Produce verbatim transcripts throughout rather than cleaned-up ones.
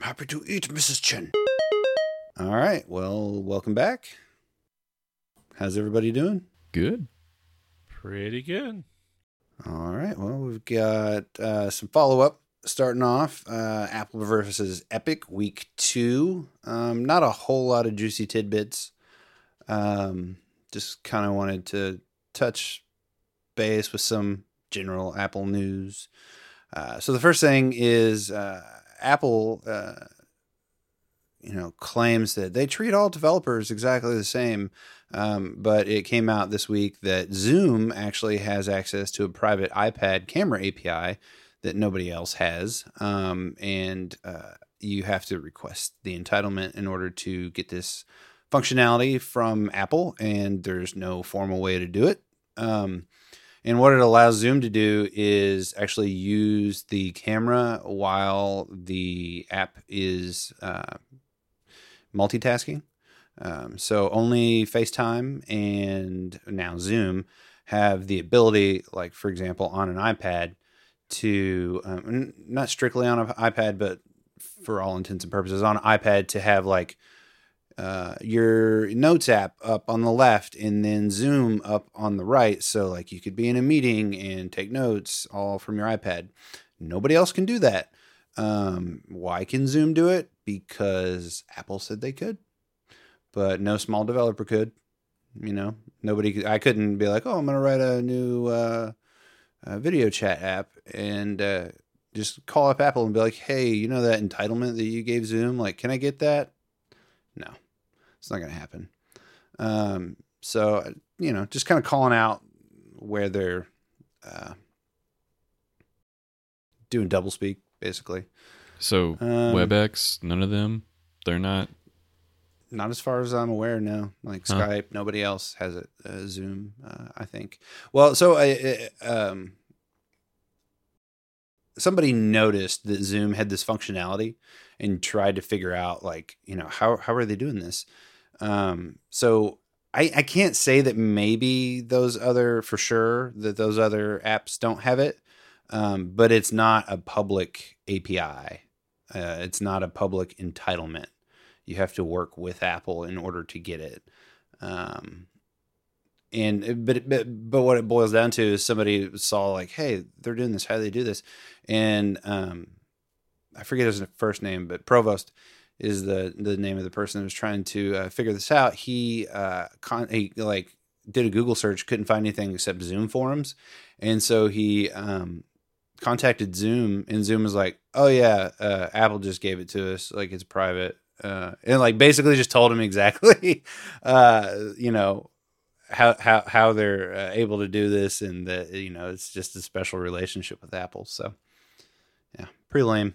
Happy to eat, Missus Chen. All right. Well, welcome back. How's everybody doing? Good. Pretty good. All right. Well, we've got uh, some follow-up starting off. Uh, Apple versus Epic week two. Um, not a whole lot of juicy tidbits. Um, just kind of wanted to touch base with some general Apple news. Uh, so the first thing is uh, Apple, uh, you know, claims that they treat all developers exactly the same. Um, but it came out this week that Zoom actually has access to a private iPad camera A P I that nobody else has. Um, and uh, you have to request the entitlement in order to get this functionality from Apple. And there's no formal way to do it. Um, and what it allows Zoom to do is actually use the camera while the app is uh, multitasking. Um, so only FaceTime and now Zoom have the ability, like, for example, on an iPad to, um, not strictly on an iPad, but for all intents and purposes on an iPad to have like uh, your Notes app up on the left and then Zoom up on the right. So like you could be in a meeting and take notes all from your iPad. Nobody else can do that. Um, why can Zoom do it? Because Apple said they could. But no small developer could, you know, nobody, I couldn't be like, oh, I'm going to write a new uh, uh, video chat app and uh, just call up Apple and be like, hey, you know that entitlement that you gave Zoom? Like, can I get that? No, it's not going to happen. Um, so, you know, just kind of calling out where they're uh, doing doublespeak, basically. So Um, WebEx, none of them, they're not. Not as far as I'm aware, no. Like Huh. Skype, nobody else has it. Uh, Zoom, uh, I think. Well, so I, I, um, somebody noticed that Zoom had this functionality and tried to figure out, like, you know, how how are they doing this? Um, so I, I can't say that maybe those other, for sure, that those other apps don't have it, um, but it's not a public A P I. Uh, it's not a public entitlement. You have to work with Apple in order to get it. Um, and but, but but what it boils down to is somebody saw like, hey, they're doing this. How do they do this? And um, I forget his first name, but Provost is the the name of the person who was trying to uh, figure this out. He uh, con- he like did a Google search, couldn't find anything except Zoom forums, and so he um, contacted Zoom, and Zoom was like, oh yeah, uh, Apple just gave it to us, like it's private. Uh, and like basically just told him exactly, uh, you know, how, how, how they're uh, able to do this. And that, you know, it's just a special relationship with Apple. So yeah, pretty lame.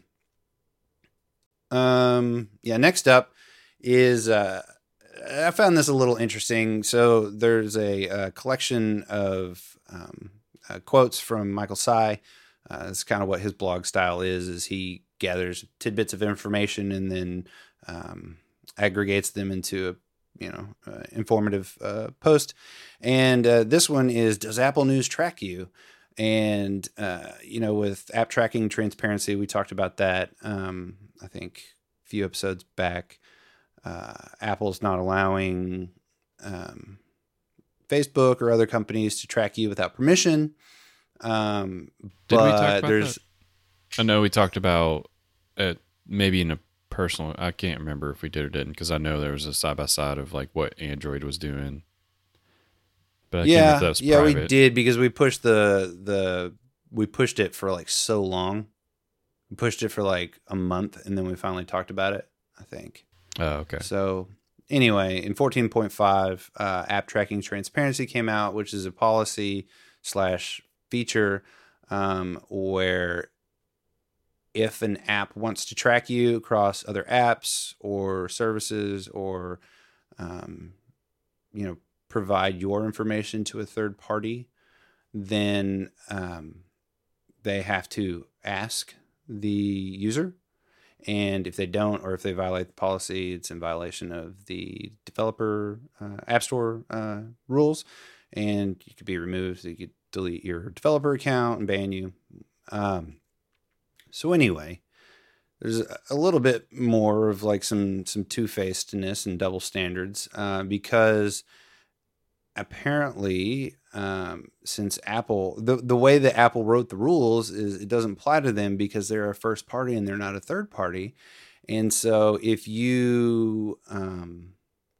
Um, yeah. Next up is, uh, I found this a little interesting. So there's a, a collection of, um, uh, quotes from Michael Tsai. Uh, it's kind of what his blog style is, is he gathers tidbits of information and then, um, aggregates them into a, you know, uh, informative, uh, post. And, uh, this one is, does Apple News track you? And, uh, you know, with app tracking transparency, we talked about that. Um, I think a few episodes back, uh, Apple's not allowing, um, Facebook or other companies to track you without permission. Um, Did but we talk about there's, that? I know we talked about it maybe in a personal, I can't remember if we did or didn't, because I know there was a side by side of like what Android was doing. But I can't remember if that yeah, was yeah, we private. did because we pushed the, the, we pushed it for like so long. We pushed it for like a month and then we finally talked about it, I think. Oh, okay. So anyway, in fourteen point five, uh, app tracking transparency came out, which is a policy slash feature, um, where if an app wants to track you across other apps or services or, um, you know, provide your information to a third party, then um, they have to ask the user. And if they don't, or if they violate the policy, it's in violation of the developer uh, App Store uh, rules, and you could be removed. You could delete your developer account and ban you. Um, so anyway, there's a little bit more of like some some two-facedness and double standards uh, because apparently um, since Apple the the way that Apple wrote the rules is it doesn't apply to them because they're a first party and they're not a third party, and so if you um,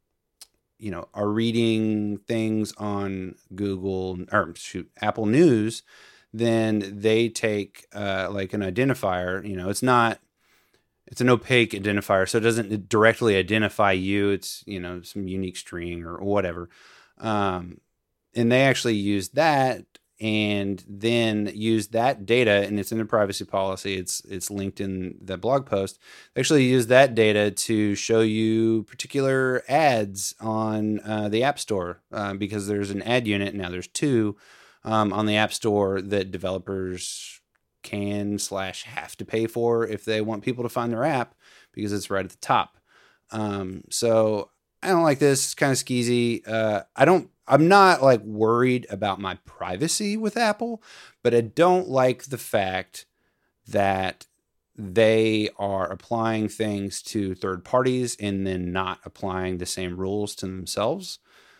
you know are reading things on Google or shoot Apple News, then they take uh, like an identifier. You know, it's not. It's an opaque identifier, so it doesn't directly identify you. It's, you know, some unique string or whatever. Um, and they actually use that and then use that data, and it's in the privacy policy. It's it's linked in the blog post. They actually use that data to show you particular ads on uh, the App Store uh, because there's an ad unit. Now there's two um, on the App Store that developers can slash have to pay for if they want people to find their app because it's right at the top. Um, so I don't like this. It's kind of skeezy. Uh, I don't, I'm not like worried about my privacy with Apple, but I don't like the fact that they are applying things to third parties and then not applying the same rules to themselves.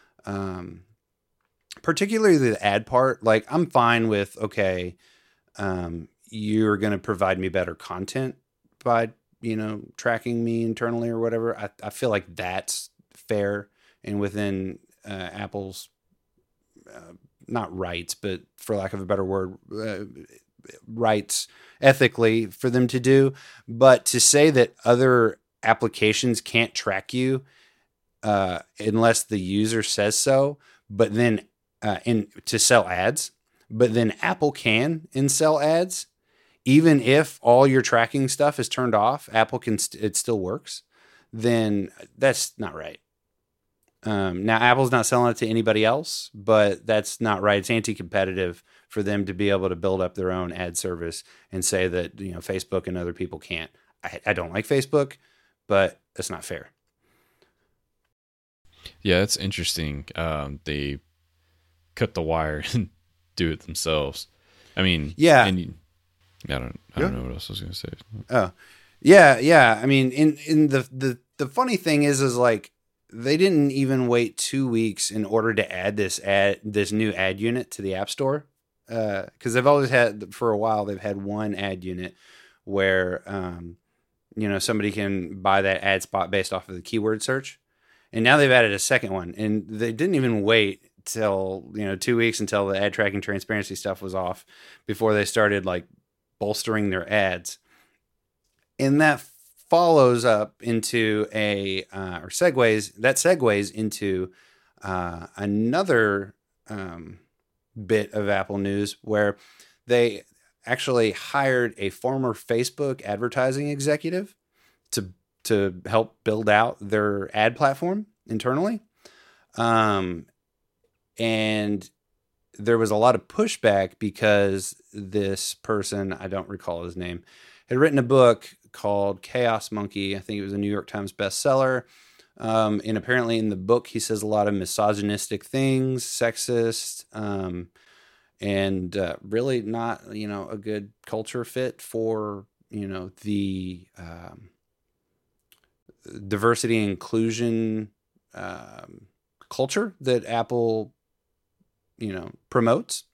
Um, particularly the ad part. Like I'm fine with, okay, um, you're going to provide me better content by, you know, tracking me internally or whatever. I, I feel like that's fair and within uh, Apple's, uh, not rights, but for lack of a better word, uh, rights ethically for them to do. But to say that other applications can't track you uh, unless the user says so, but then uh, in to sell ads, but then Apple can and sell ads, even if all your tracking stuff is turned off, Apple can, st- it still works, then that's not right. Um, now Apple's not selling it to anybody else, but that's not right. It's anti-competitive for them to be able to build up their own ad service and say that, you know, Facebook and other people can't. I, I don't like Facebook, but that's not fair. Yeah, it's interesting. Um, they cut the wire and do it themselves. I mean, yeah. And you, I don't, I don't yeah. know what else I was going to say. Oh, yeah, yeah. I mean, in in the the the funny thing is, is like they didn't even wait two weeks in order to add this ad, this new ad unit to the App Store, because uh, they've always had for a while. They've had one ad unit where, um, you know, somebody can buy that ad spot based off of the keyword search, and now they've added a second one, and they didn't even wait till, you know, two weeks until the ad tracking transparency stuff was off before they started like bolstering their ads. And that follows up into a, uh, or segues, that segues into uh, another um, bit of Apple news where they actually hired a former Facebook advertising executive to, to help build out their ad platform internally. Um, and there was a lot of pushback because this person, I don't recall his name, had written a book called Chaos Monkey. I think it was a New York Times bestseller. Um, and apparently in the book, he says a lot of misogynistic things, sexist, um, and uh, really not, you know, a good culture fit for, you know, the um, diversity and inclusion um, culture that Apple, you know, promotes.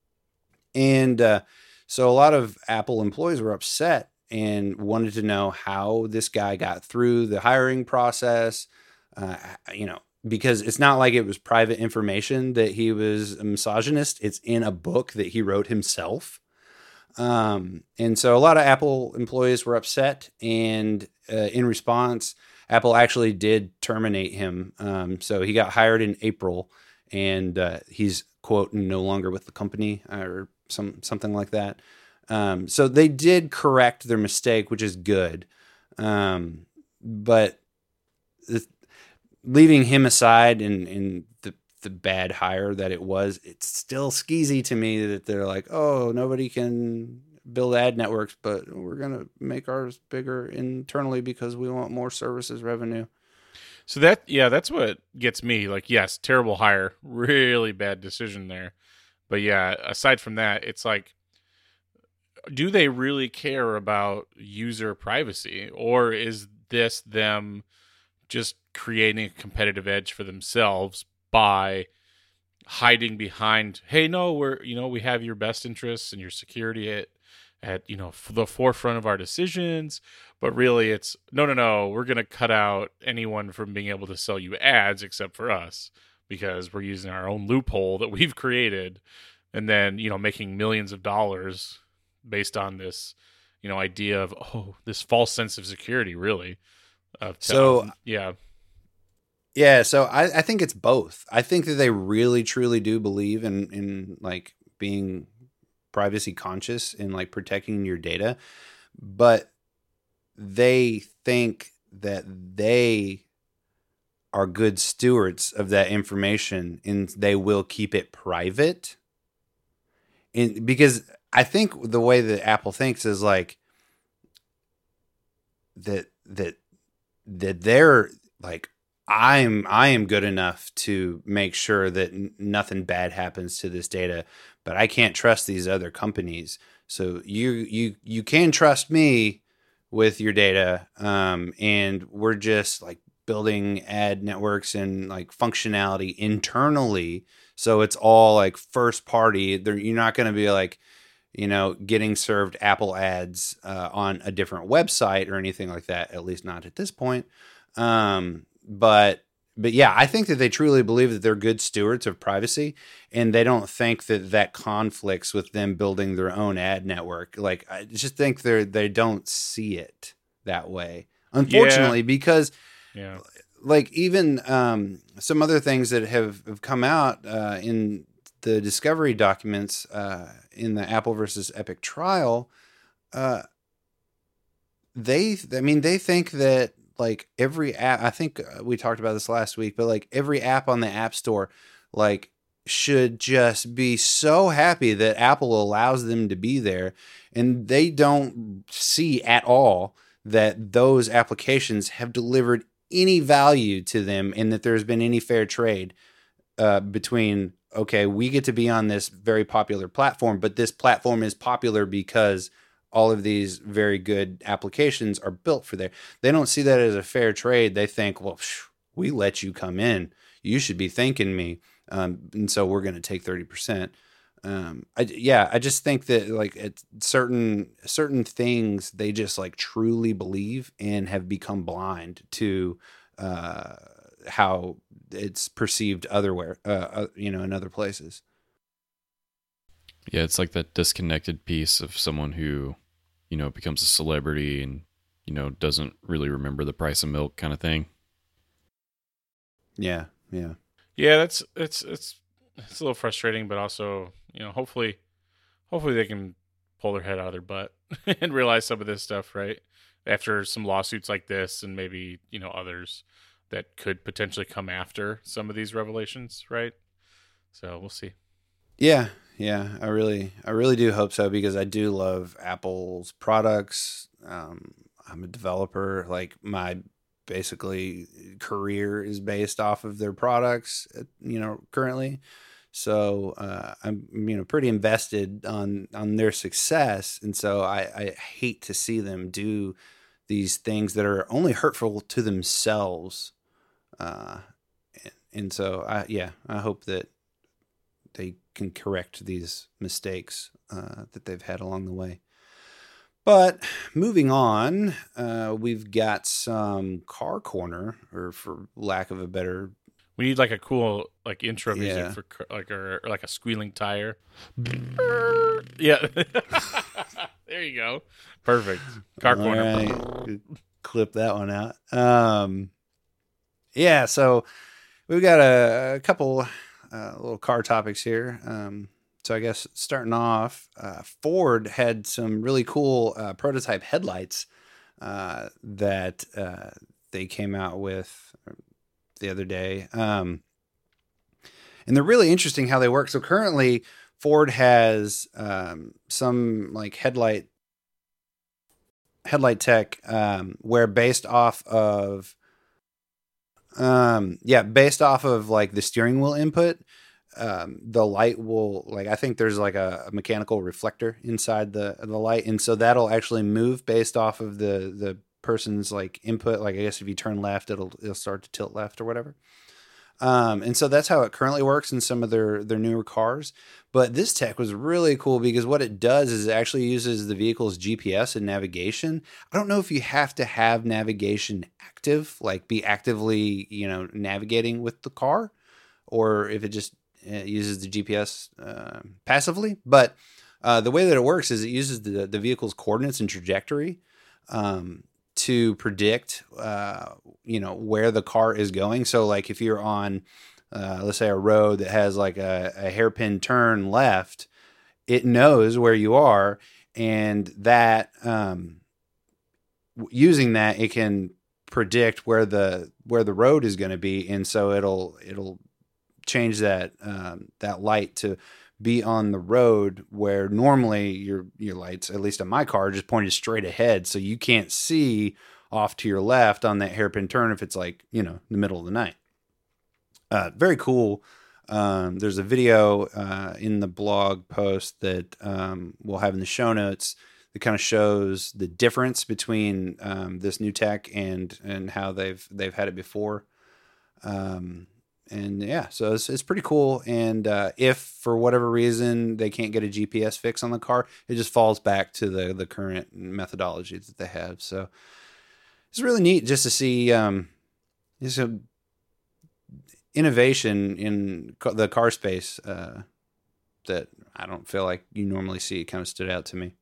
And uh, so a lot of Apple employees were upset and wanted to know how this guy got through the hiring process, uh, you know, because it's not like it was private information that he was a misogynist. It's in a book that he wrote himself. Um, and so a lot of Apple employees were upset. And uh, in response, Apple actually did terminate him. Um, so he got hired in April, and uh, he's, quote, no longer with the company or some something like that. Um, so they did correct their mistake, which is good. Um, but the, leaving him aside and, and the, the bad hire that it was, it's still skeezy to me that they're like, oh, nobody can build ad networks, but we're going to make ours bigger internally because we want more services revenue. So that, yeah, that's what gets me. Like, yes, terrible hire, really bad decision there. But yeah, aside from that, it's like, do they really care about user privacy, or is this them just creating a competitive edge for themselves by hiding behind, hey, no, we're, you know, we have your best interests and your security at, at, you know, the forefront of our decisions, but really it's, no, no, no, we're going to cut out anyone from being able to sell you ads except for us, because we're using our own loophole that we've created, and then, you know, making millions of dollars based on this, you know, idea of, oh, this false sense of security, really. Of So, um, yeah. Yeah, so I, I think it's both. I think that they really truly do believe in in like being privacy conscious and like protecting your data, but they think that they are good stewards of that information and they will keep it private. And because I think the way that Apple thinks is like that that that they're like, I'm I am good enough to make sure that n- nothing bad happens to this data, but I can't trust these other companies. So you you you can trust me with your data, um, and we're just like building ad networks and like functionality internally, so it's all like first party. They're, you're not going to be like, you know, getting served Apple ads uh, on a different website or anything like that. At least not at this point. Um, But but yeah, I think that they truly believe that they're good stewards of privacy, and they don't think that that conflicts with them building their own ad network. Like, I just think they they don't see it that way, unfortunately, Yeah. because Yeah. like even um, some other things that have, have come out uh, in the discovery documents uh, in the Apple versus Epic trial, uh, they I mean they think that like every app, I think uh, we talked about this last week, but like every app on the App Store, like should just be so happy that Apple allows them to be there. And they don't see at all that those applications have delivered any value to them and that there's been any fair trade uh, between, okay, we get to be on this very popular platform, but this platform is popular because all of these very good applications are built for there. They don't see that as a fair trade. They think, well, phew, we let you come in. You should be thanking me. Um, and so we're going to take thirty percent. Um, I, yeah, I just think that like it's certain, certain things they just like truly believe and have become blind to uh, how it's perceived otherwhere, uh, uh, you know, in other places. Yeah, it's like that disconnected piece of someone who, you know, becomes a celebrity and, you know, doesn't really remember the price of milk kind of thing. Yeah, yeah. Yeah, that's it's it's it's a little frustrating, but also, you know, hopefully hopefully they can pull their head out of their butt and realize some of this stuff, right? After some lawsuits like this and maybe, you know, others that could potentially come after some of these revelations, right? So we'll see. Yeah, yeah, I really, I really do hope so, because I do love Apple's products. Um, I'm a developer. Like my basically career is based off of their products, you know, currently. So uh, I'm, you know, pretty invested on on their success, and so I, I hate to see them do these things that are only hurtful to themselves. Uh, and, and so I, yeah, I hope that they can correct these mistakes uh, that they've had along the way. But moving on, uh, we've got some car corner, or for lack of a better, We need like a cool like intro music Yeah. for cr- like or, or like a squealing tire. Yeah. There you go. Perfect. Car All corner. right, clip that one out. Um, yeah, so we've got a, a couple uh, little car topics here. Um, so I guess starting off, uh, Ford had some really cool uh, prototype headlights uh, that uh, they came out with the other day. Um, and they're really interesting how they work. So currently, Ford has um, some like headlight headlight tech um, where based off of um, yeah, based off of like the steering wheel input, um, the light will like I think there's like a, a mechanical reflector inside the the light, and so that'll actually move based off of the the person's like input. Like I guess if you turn left, it'll it'll start to tilt left or whatever. Um, and so that's how it currently works in some of their their newer cars. But this tech was really cool because what it does is it actually uses the vehicle's G P S and navigation. I don't know if you have to have navigation active, like be actively, you know, navigating with the car, or if it just uh, uses the G P S uh, passively. But uh, the way that it works is it uses the, the vehicle's coordinates and trajectory um, to predict, uh, you know, where the car is going. So like if you're on, uh, let's say a road that has like a, a hairpin turn left, it knows where you are, and that um, using that, it can predict where the, where the road is going to be. And so it'll, it'll change that, um, that light to be on the road where normally your, your lights, at least on my car, just pointed straight ahead. So you can't see off to your left on that hairpin turn if it's like, you know, in the middle of the night. Uh, very cool. Um, there's a video uh, in the blog post that um, we'll have in the show notes that kind of shows the difference between um, this new tech and and how they've they've had it before. Um, and yeah, so it's it's pretty cool. And uh, if for whatever reason they can't get a G P S fix on the car, it just falls back to the the current methodology that they have. So it's really neat just to see um, just a innovation in the car space uh, that I don't feel like you normally see. It kind of stood out to me.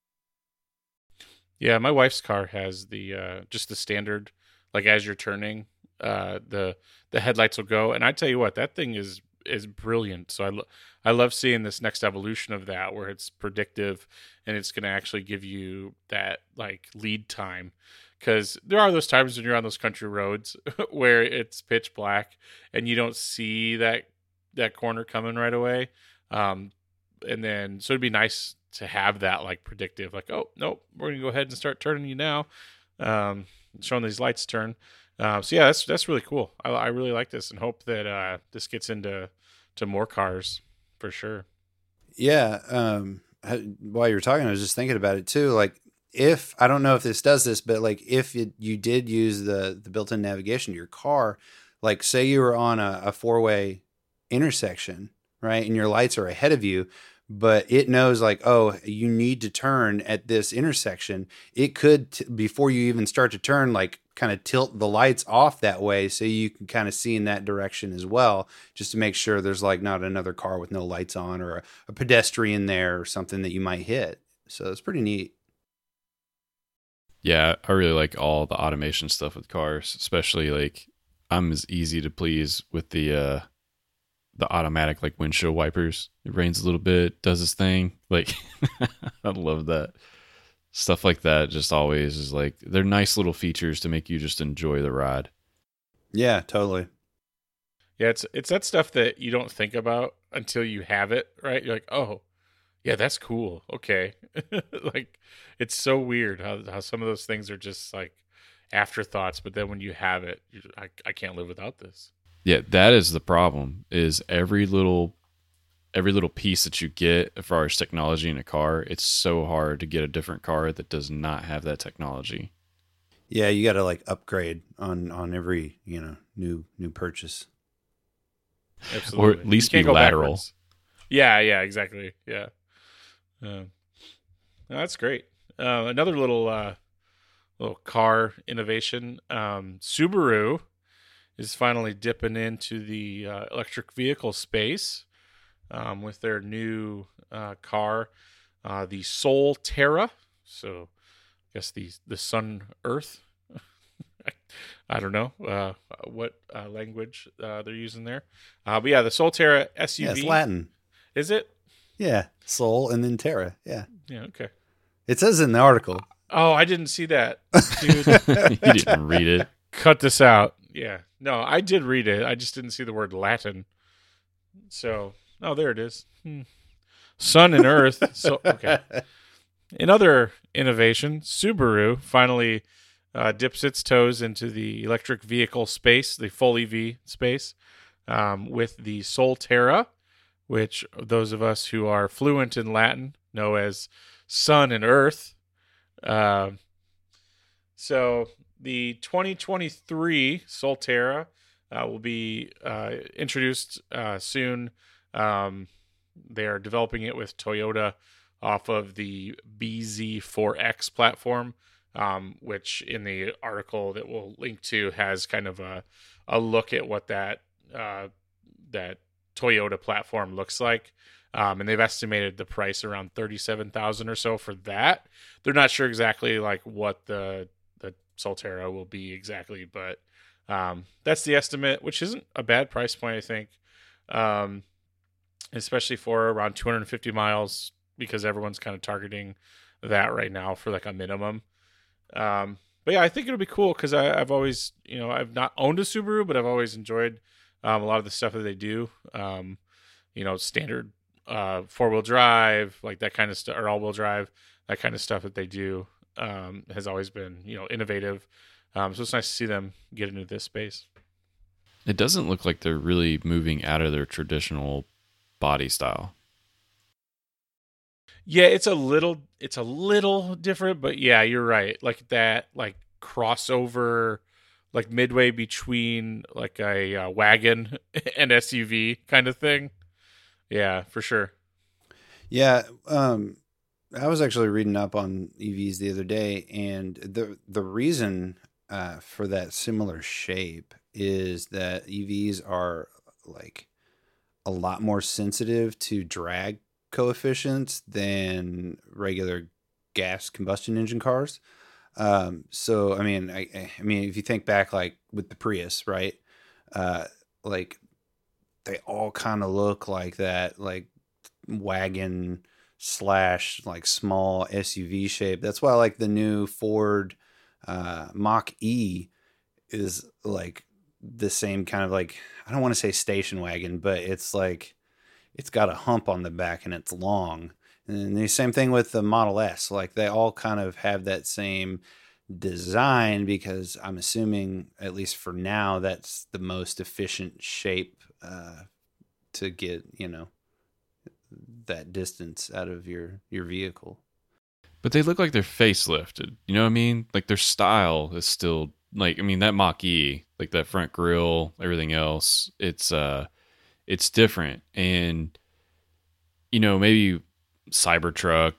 Yeah, my wife's car has the uh, just the standard, like as you're turning, uh, the the headlights will go. And I tell you what, that thing is is brilliant. So I lo- I love seeing this next evolution of that, where it's predictive and it's going to actually give you that like lead time. Because there are those times when you're on those country roads where it's pitch black and you don't see that that corner coming right away. Um, and then, so it'd be nice to have that like predictive, like, oh, nope, we're going to go ahead and start turning you now. Um, showing these lights turn. Uh, so yeah, that's, that's really cool. I, I really like this and hope that uh, this gets into to more cars for sure. Yeah. Um, while you were talking, I was just thinking about it too. Like, if I don't know if this does this, but like if it, you did use the the built-in navigation to your car, like say you were on a, a four-way intersection, right, and your lights are ahead of you, but it knows like, oh, you need to turn at this intersection. It could t- before you even start to turn, like kind of tilt the lights off that way so you can kind of see in that direction as well, just to make sure there's like not another car with no lights on or a, a pedestrian there or something that you might hit. So it's pretty neat. Yeah, I really like all the automation stuff with cars, especially like I'm as easy to please with the uh the automatic like windshield wipers. It rains a little bit, does its thing. Like I love that. Stuff like that just always is like they're nice little features to make you just enjoy the ride. Yeah, totally. Yeah, it's it's that stuff that you don't think about until you have it, right? You're like, oh, yeah, that's cool. Okay. Like, it's so weird how, how some of those things are just like afterthoughts, but then when you have it, you, I, I can't live without this. Yeah, that is the problem, is every little every little piece that you get as far as technology in a car, it's so hard to get a different car that does not have that technology. Yeah, you got to like upgrade on, on every, you know, new new purchase. Absolutely. Or at least be lateral. Backwards. Yeah, yeah, exactly. Yeah. Uh, that's great. Uh, another little uh, little car innovation. Um, Subaru is finally dipping into the uh, electric vehicle space um, with their new uh, car, uh, the Soul Terra. So, I guess the the Sun Earth. I, I don't know uh, what uh, language uh, they're using there, uh, but yeah, the Soul Terra S U V. Yeah, it's Latin. Is it? Yeah, Soul and then Terra. Yeah. Yeah. Okay. It says in the article. Oh, I didn't see that, dude. You didn't read it. Cut this out. Yeah. No, I did read it. I just didn't see the word Latin. So, oh, there it is. Hmm. Sun and Earth. So, okay. In other innovation, Subaru finally uh, dips its toes into the electric vehicle space, the full E V space, um, with the Soul Terra. which those of us who are fluent in Latin know as sun and earth. Uh, so the twenty twenty-three Solterra uh, will be uh, introduced uh, soon. Um, they are developing it with Toyota off of the B Z four X platform, um, which in the article that we'll link to has kind of a, a look at what that uh, that Toyota platform looks like. Um, and they've estimated the price around thirty-seven thousand dollars or so for that. They're not sure exactly like what the the Solterra will be exactly, but um, that's the estimate, which isn't a bad price point, I think, um, especially for around two hundred fifty miles, because everyone's kind of targeting that right now for like a minimum. Um, but yeah, I think it'll be cool because I've always, you know, I've not owned a Subaru, but I've always enjoyed um, a lot of the stuff that they do. Um, you know, standard uh, four-wheel drive, like that kind of stuff, or all-wheel drive, that kind of stuff that they do um, has always been, you know, innovative. Um, so it's nice to see them get into this space. It doesn't look like they're really moving out of their traditional body style. Yeah, it's a little it's a little different, but yeah, you're right. Like that like crossover, like midway between like a uh, wagon and S U V kind of thing. Yeah, for sure. Yeah, um, I was actually reading up on E Vs the other day, and the the reason uh, for that similar shape is that E Vs are like a lot more sensitive to drag coefficients than regular gas combustion engine cars. Um, so I mean, I, I mean, if you think back, like with the Prius, right? Uh, like they all kind of look like that, like wagon slash like small S U V shape. That's why like the new Ford uh, Mach E is like the same kind of like, I don't want to say station wagon, but it's like it's got a hump on the back and it's long. And the same thing with the Model S. Like they all kind of have that same design because I'm assuming, at least for now, that's the most efficient shape uh, to get, you know, that distance out of your, your vehicle. But they look like they're facelifted. You know what I mean? Like their style is still like, I mean, that Mach-E, like that front grille, everything else, it's uh it's different. And you know, maybe Cybertruck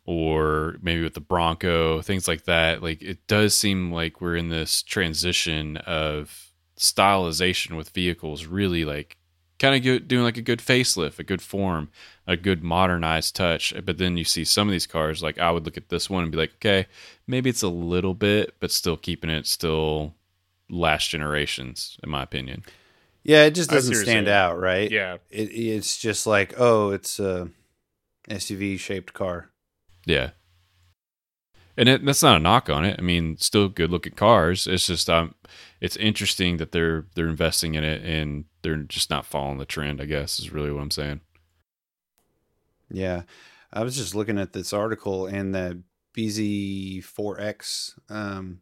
or maybe with the Bronco, things like that, like it does seem like we're in this transition of stylization with vehicles really like kind of doing like a good facelift, a good form, a good modernized touch. But then you see some of these cars, like I would look at this one and be like, okay, maybe it's a little bit, but still keeping it still last generations, in my opinion. Yeah, it just doesn't stand out, right? Yeah. It, it's just like, oh, it's a S U V-shaped car. Yeah. And it, that's not a knock on it. I mean, still good-looking cars. It's just um, it's interesting that they're they're investing in it and they're just not following the trend, I guess, is really what I'm saying. Yeah. I was just looking at this article, and the B Z four X um,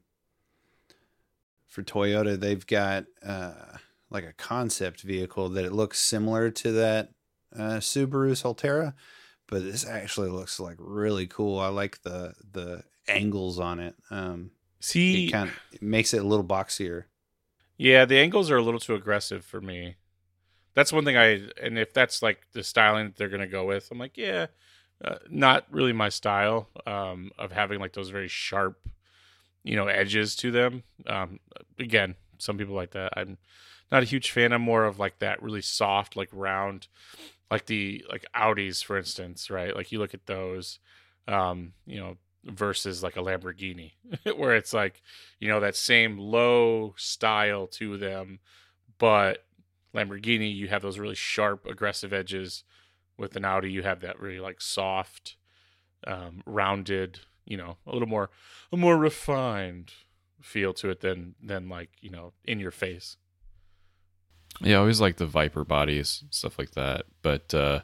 for Toyota, they've got uh, like a concept vehicle that it looks similar to that uh, Subaru Solterra, but this actually looks like really cool. I like the the angles on it. Um, See, it kind of it makes it a little boxier. Yeah, the angles are a little too aggressive for me. That's one thing I, and if that's like the styling that they're going to go with, I'm like, yeah, uh, not really my style um, of having like those very sharp, you know, edges to them. Um, again, some people like that. I'm not a huge fan. I'm more of like that really soft, like round, like the, like Audis, for instance, right? Like you look at those, um, you know, versus like a Lamborghini where it's like, you know, that same low style to them, but Lamborghini, you have those really sharp, aggressive edges. With an Audi, you have that really like soft, um, rounded, you know, a little more, a more refined feel to it than, than like, you know, in your face. Yeah, I always like the Viper bodies, stuff like that. But uh,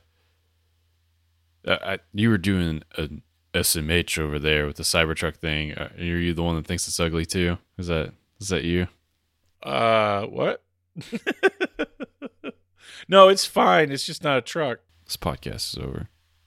I, you were doing an S M H over there with the Cybertruck thing. Are you the one that thinks it's ugly too? Is that is that you? Uh, what? No, it's fine. It's just not a truck. This podcast is over.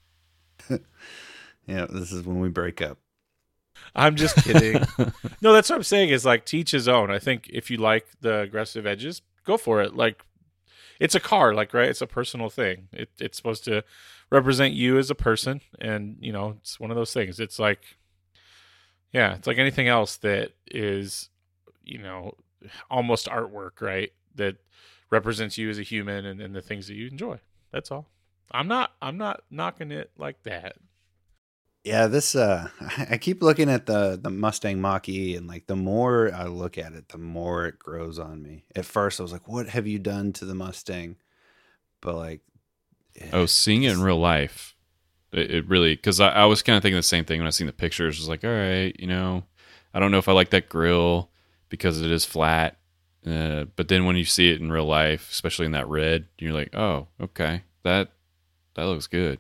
Yeah, this is when we break up. I'm just kidding. No, that's what I'm saying is like teach his own. I think if you like the aggressive edges, go for it. Like it's a car, like, right? It's a personal thing. It, it's supposed to represent you as a person. And, you know, it's one of those things. It's like, yeah, it's like anything else that is, you know, almost artwork, right? That represents you as a human and, and the things that you enjoy. That's all. I'm not, I'm not knocking it like that. Yeah, this uh I keep looking at the the Mustang Mach-E, and like the more I look at it, the more it grows on me. At first I was like, what have you done to the Mustang? But like Oh, seeing it in real life, it, it really, because I, I was kind of thinking the same thing when I seen the pictures. I was like, all right, you know, I don't know if I like that grill because it is flat. Uh, but then when you see it in real life, especially in that red, you're like, oh, okay, that that looks good.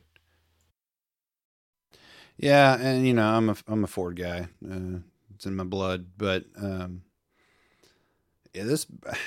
Yeah, and you know, I'm a I'm a Ford guy. Uh, it's in my blood, but um, yeah, this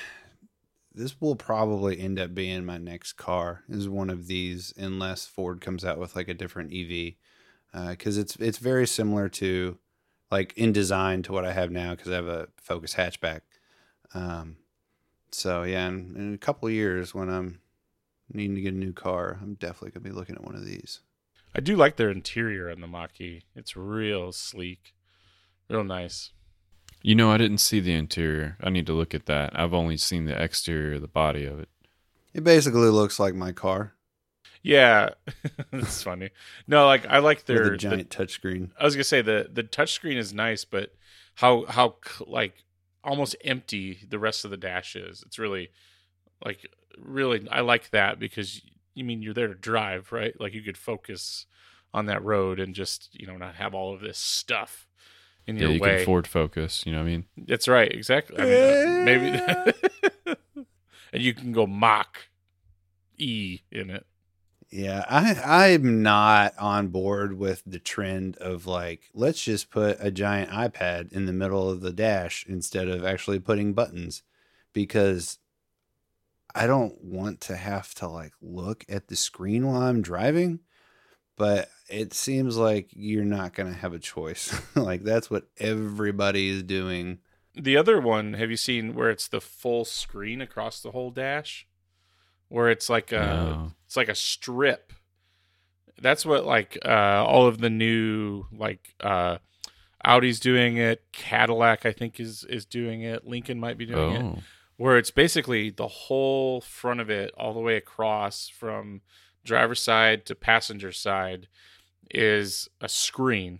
this will probably end up being my next car. Is one of these, unless Ford comes out with like a different E V, because uh, it's it's very similar to, like in design to what I have now, because I have a Focus hatchback. Um, so yeah, in, in a couple of years when I'm needing to get a new car, I'm definitely gonna be looking at one of these. I do like their interior on the Mach-E. It's real sleek, real nice. You know, I didn't see the interior. I need to look at that. I've only seen the exterior, the body of it. It basically looks like my car. Yeah, it's funny. No, like I like their with a giant touchscreen. I was gonna say the the touchscreen is nice, but how how like almost empty the rest of the dash is. It's really like really I like that because. You mean you're there to drive, right? Like you could focus on that road and just, you know, not have all of this stuff in your yeah, you way. can Ford Focus, you know what I mean? That's right, exactly. I mean, uh, maybe, and you can go Mach E in it. Yeah, I I'm not on board with the trend of like, let's just put a giant iPad in the middle of the dash instead of actually putting buttons, because I don't want to have to like look at the screen while I'm driving, but it seems like you're not going to have a choice. Like that's what everybody is doing. The other one, have you seen where it's the full screen across the whole dash? Where it's like a No. it's like a strip. That's what like uh, all of the new like uh, Audi's doing it, Cadillac I think is is doing it, Lincoln might be doing Oh. it. Where it's basically the whole front of it all the way across from driver's side to passenger side is a screen.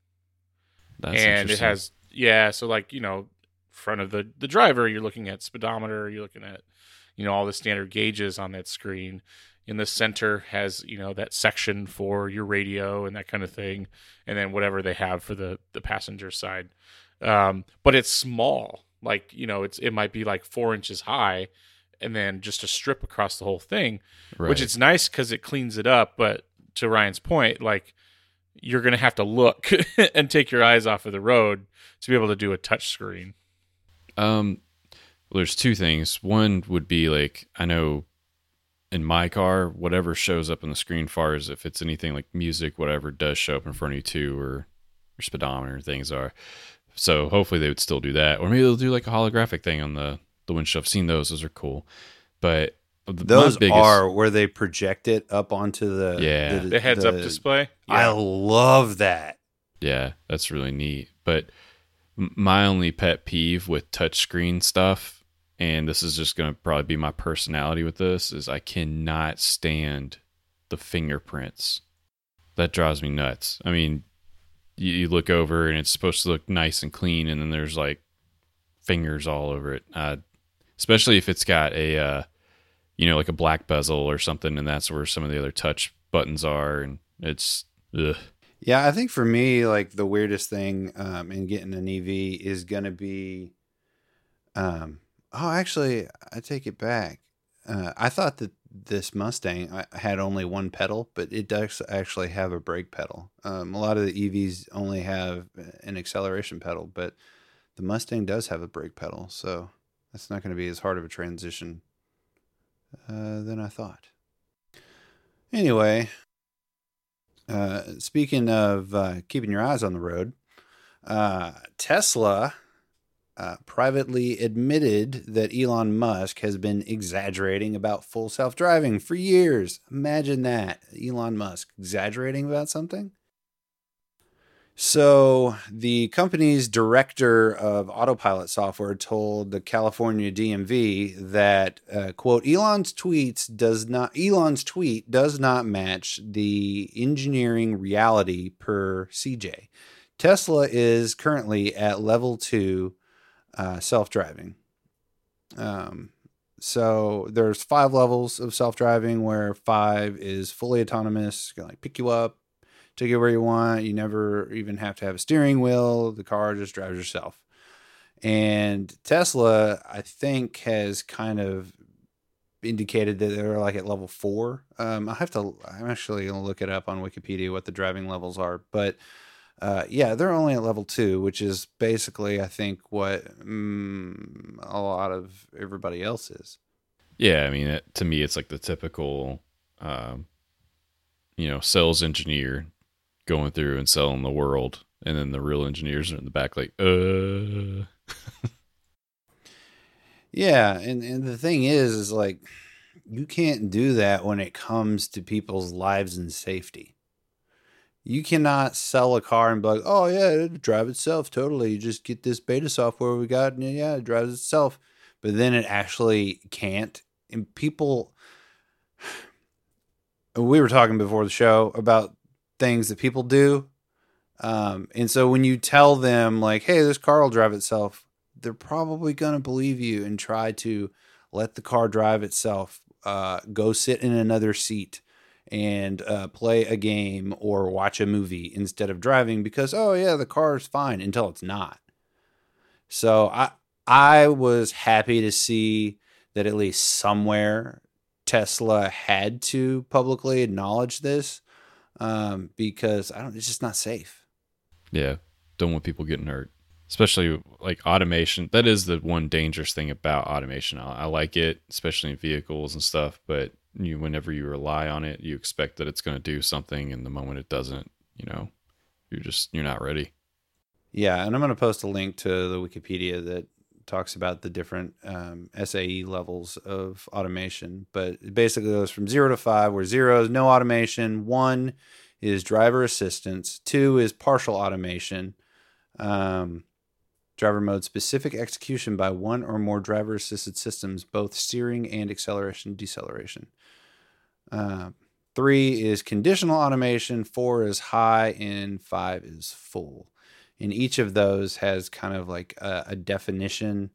That's and it interesting. has, yeah, so like, you know, front of the, the driver, you're looking at speedometer, you're looking at, you know, all the standard gauges on that screen. In the center has, you know, that section for your radio and that kind of thing. And then whatever they have for the, the passenger side. Um, but it's small. Like, you know, it's it might be like four inches high and then just a strip across the whole thing, Right. which is nice because it cleans it up. But to Ryan's point, like you're going to have to look and take your eyes off of the road to be able to do a touch screen. Um, well, there's two things. One would be like, I know in my car, whatever shows up on the screen, far as if it's anything like music, whatever does show up in front of you too, or your speedometer things are. So hopefully they would still do that, or maybe they'll do like a holographic thing on the the windshield. I've seen those; those are cool. But the, Those biggest, are where they project it up onto the Yeah. The heads up the- display. I love that. yeah, that's really neat. But m- my only pet peeve with touchscreen stuff, and this is just going to probably be my personality with this, is I cannot stand the fingerprints. That drives me nuts. I mean, you, you look over and it's supposed to look nice and clean, and then there's like fingers all over it. Uh, especially if it's got a, uh, you know, like a black bezel or something, and that's where some of the other touch buttons are, and it's ugh. Yeah, I think for me, like the weirdest thing um, in getting an E V is gonna be, um, oh, actually, I take it back. Uh, I thought that this Mustang uh, had only one pedal, but it does actually have a brake pedal. Um, a lot of the E Vs only have an acceleration pedal, but the Mustang does have a brake pedal, so that's not going to be as hard of a transition uh, than I thought. Anyway, uh, speaking of uh, keeping your eyes on the road, uh, Tesla uh, privately admitted that Elon Musk has been exaggerating about full self-driving for years. Imagine that. Elon Musk exaggerating about something. So the company's director of autopilot software told the California D M V that, uh, quote, Elon's tweets does not Elon's tweet does not match the engineering reality per C J. Tesla is currently at level two uh, self-driving. Um, so there's five levels of self-driving, where five is fully autonomous, gonna like pick you up, take you where you want. You never even have to have a steering wheel. The car just drives yourself. And Tesla, I think, has kind of indicated that they're like at level four. Um, I have to, I'm actually going to look it up on Wikipedia what the driving levels are. But uh, yeah, they're only at level two, which is basically, I think, what mm, a lot of everybody else is. Yeah, I mean, it, to me, it's like the typical, um, you know, sales engineer going through and selling the world, and then the real engineers are in the back like, uh. Yeah, and, and the thing is, is like, you can't do that when it comes to people's lives and safety. You cannot sell a car and be like, oh yeah, it'll drive itself, totally. You just get this beta software we got, and yeah, it drives itself. But then it actually can't. And people, we were talking before the show about things that people do. Um, and so when you tell them like, hey, this car will drive itself, they're probably going to believe you and try to let the car drive itself, uh, go sit in another seat and uh, play a game or watch a movie instead of driving because, oh yeah, the car is fine, until it's not. So I, I was happy to see that at least somewhere Tesla had to publicly acknowledge this. Um, because I don't, it's just not safe. Yeah. Don't want people getting hurt, especially like automation. That is the one dangerous thing about automation. I, I like it, especially in vehicles and stuff, but you, whenever you rely on it, you expect that it's going to do something. And the moment it doesn't, you know, you're just, you're not ready. Yeah. And I'm going to post a link to the Wikipedia that talks about the different um, S A E levels of automation, but it basically goes from zero to five, where zero is no automation, one is driver assistance, two is partial automation, um, driver mode specific execution by one or more driver assisted systems, both steering and acceleration deceleration. Uh, three is conditional automation, four is high, and five is full. And each of those has kind of like a, a definition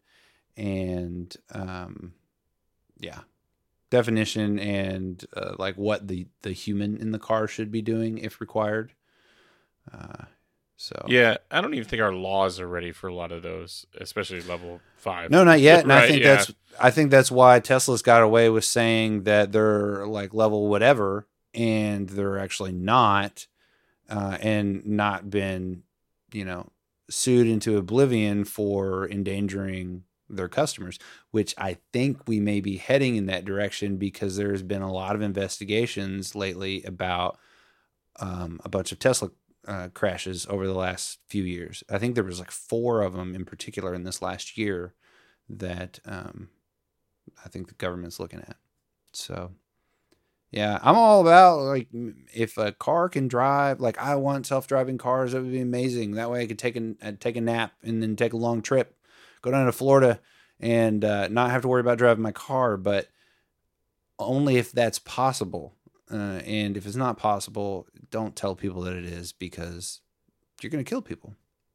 and, um, yeah, definition and uh, like what the, the human in the car should be doing if required. Uh, so yeah, I don't even think our laws are ready for a lot of those, especially level five. No, not yet. And right, I think yeah. that's I think that's why Tesla's got away with saying that they're like level whatever, and they're actually not, uh, and not been, you know, sued into oblivion for endangering their customers, which I think we may be heading in that direction because there's been a lot of investigations lately about um, a bunch of Tesla uh, crashes over the last few years. I think there was like four of them in particular in this last year that um, I think the government's looking at. So yeah, I'm all about like if a car can drive, like I want self-driving cars. That would be amazing. That way I could take a I'd take a nap and then take a long trip, go down to Florida, and uh, not have to worry about driving my car. But only if that's possible. Uh, and if it's not possible, don't tell people that it is, because you're going to kill people.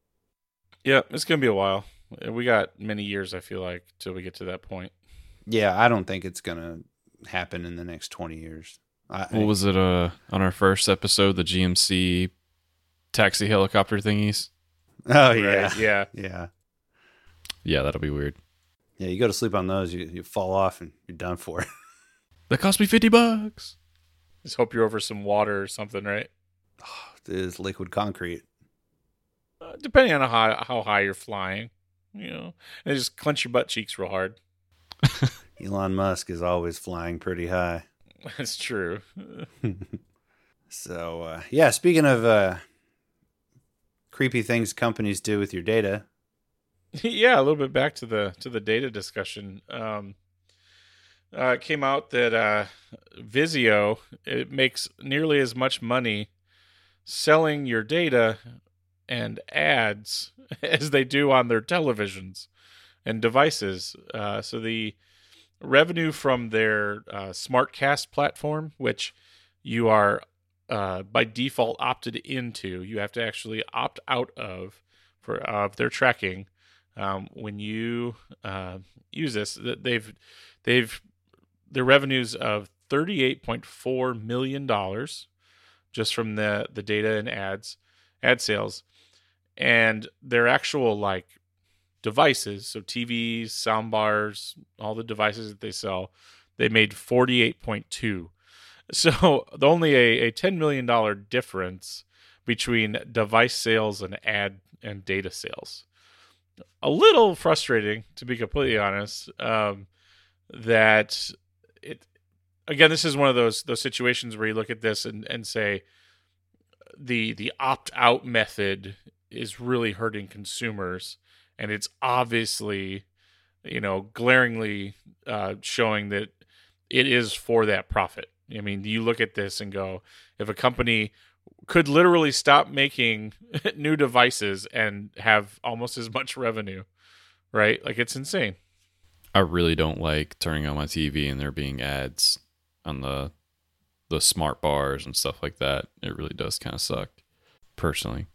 Yeah, it's going to be a while. We got many years, I feel like, till we get to that point. Yeah, I don't think it's going to happen in the next twenty years. I, What was it uh, on our first episode, the G M C taxi helicopter thingies? Oh, yeah. Right, yeah. Yeah. Yeah, that'll be weird. Yeah, you go to sleep on those, you, you fall off and you're done for. That cost me fifty bucks. Just hope you're over some water or something, right? Oh, it is liquid concrete. Uh, depending on how, how high you're flying, you know, and just clench your butt cheeks real hard. Elon Musk is always flying pretty high. That's true. So, uh, yeah, speaking of uh, creepy things companies do with your data. Yeah, a little bit back to the to the data discussion. Um, uh, it came out that uh, Vizio, it makes nearly as much money selling your data and ads as they do on their televisions and devices. Uh, so the revenue from their uh, SmartCast platform, which you are uh, by default opted into, you have to actually opt out of for of uh, their tracking. Um, when you uh, use this, they've they've their revenues of thirty-eight point four million dollars just from the the data and ads ad sales, and their actual like devices, so T Vs, sound bars, all the devices that they sell, they made forty-eight point two. So only a, a ten million dollars difference between device sales and ad and data sales. A little frustrating, to be completely honest, um, that it, again, this is one of those those situations where you look at this and, and say the the opt-out method is really hurting consumers, and it's obviously, you know, glaringly uh, showing that it is for that profit. I mean, you look at this and go, if a company could literally stop making new devices and have almost as much revenue, right? Like, it's insane. I really don't like turning on my T V and there being ads on the the smart bars and stuff like that. It really does kind of suck, personally.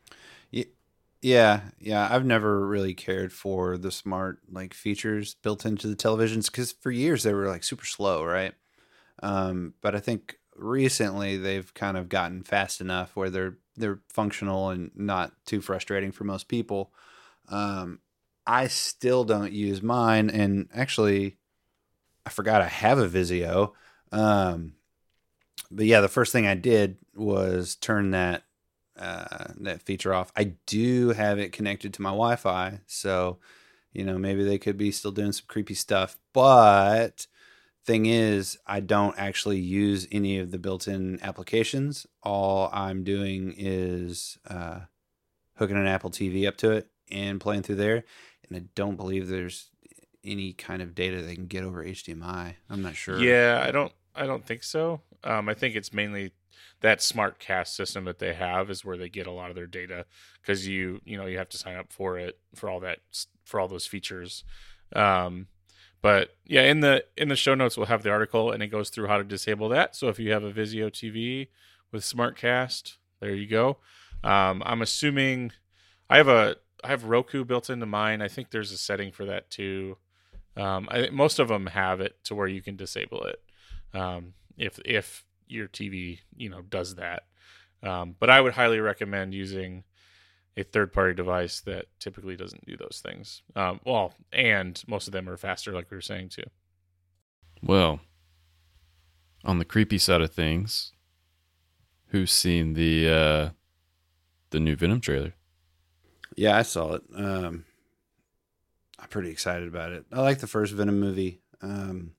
Yeah, yeah. I've never really cared for the smart like features built into the televisions because for years they were like super slow, right? Um, but I think recently they've kind of gotten fast enough where they're they're functional and not too frustrating for most people. Um, I still don't use mine, and actually, I forgot I have a Vizio. Um, but yeah, the first thing I did was turn that uh, that feature off. I do have it connected to my Wi-Fi, so you know maybe they could be still doing some creepy stuff. But thing is, I don't actually use any of the built-in applications. All I'm doing is uh, hooking an Apple T V up to it and playing through there. And I don't believe there's any kind of data they can get over H D M I. I'm not sure. Yeah, I don't. I don't think so. Um, I think it's mainly that SmartCast system that they have is where they get a lot of their data because you you know you have to sign up for it for all that for all those features. Um, but yeah, in the in the show notes we'll have the article and it goes through how to disable that. So if you have a Vizio T V with SmartCast, there you go. Um, I'm assuming I have a I have Roku built into mine. I think there's a setting for that too. Um, I, most of them have it to where you can disable it um, if if your T V you know does that. Um, but I would highly recommend using a third-party device that typically doesn't do those things. Um, well, and most of them are faster, like we were saying too. Well, on the creepy side of things, who's seen the uh, the new Venom trailer? Yeah, I saw it. Um, I'm pretty excited about it. I like the first Venom movie. Um,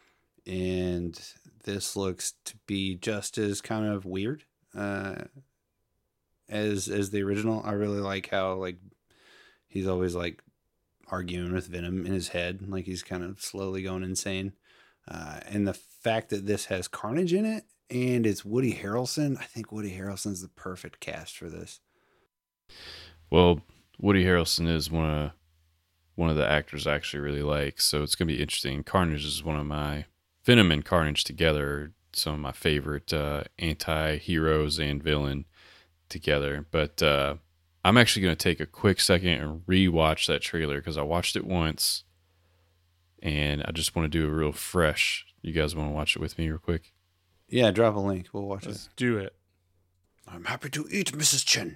and this looks to be just as kind of weird uh, as as the original. I really like how like he's always like arguing with Venom in his head, like he's kind of slowly going insane. Uh, and the fact that this has Carnage in it and it's Woody Harrelson, I think Woody Harrelson's the perfect cast for this. Well, Woody Harrelson is one of one of the actors I actually really like, so it's gonna be interesting. Carnage is one of my Venom and Carnage together are some of my favorite uh, anti-heroes and villain together. But uh, I'm actually gonna take a quick second and rewatch that trailer because I watched it once, and I just want to do a real fresh. You guys want to watch it with me real quick? Yeah, drop a link. We'll watch Let's it. do it. I'm happy to eat, Missus Chen.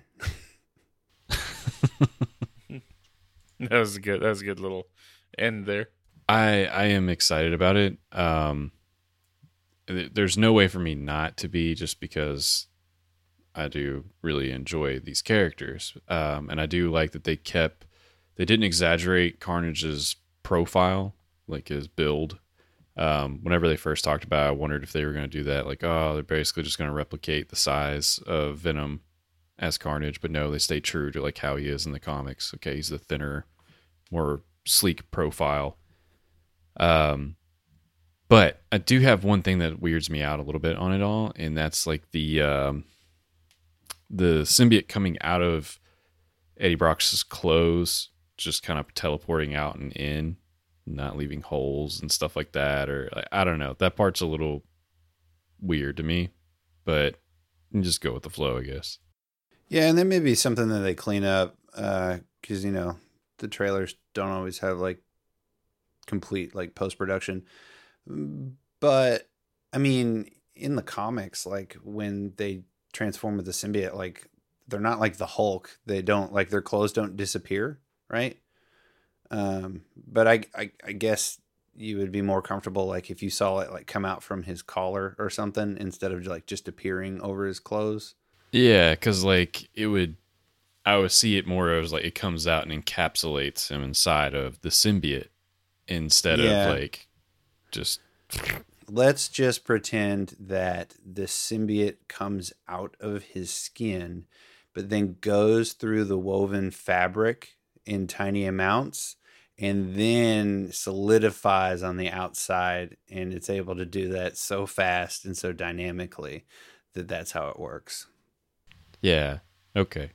That was a good. That was a good little end there. I I am excited about it. Um, there's no way for me not to be, just because I do really enjoy these characters, um, and I do like that they kept they didn't exaggerate Carnage's profile, like his build. Um, whenever they first talked about it, I wondered if they were going to do that. Like, oh, they're basically just going to replicate the size of Venom as Carnage. But no, they stay true to like how he is in the comics. Okay, he's the thinner, more sleek profile. Um, but I do have one thing that weirds me out a little bit on it all, and that's like the um, the symbiote coming out of Eddie Brock's clothes, just kind of teleporting out and in, not leaving holes and stuff like that. Or like, I don't know. That part's a little weird to me, but you just go with the flow, I guess. Yeah, and that may be something that they clean up because, uh, you know, the trailers don't always have like complete like post-production. But I mean, in the comics, like when they transform with the symbiote, like they're not like the Hulk. They don't like their clothes don't disappear, right? Um, but I, I, I guess you would be more comfortable like if you saw it like come out from his collar or something instead of like just appearing over his clothes. Yeah, because like it would, I would see it more as like it comes out and encapsulates him inside of the symbiote instead Yeah. of like just. Let's just pretend that the symbiote comes out of his skin, but then goes through the woven fabric in tiny amounts and then solidifies on the outside, and it's able to do that so fast and so dynamically that that's how it works. Yeah. Okay.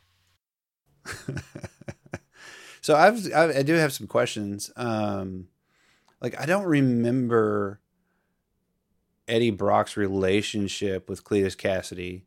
So I've, I, I do have some questions. Um, like I don't remember Eddie Brock's relationship with Cletus Cassidy,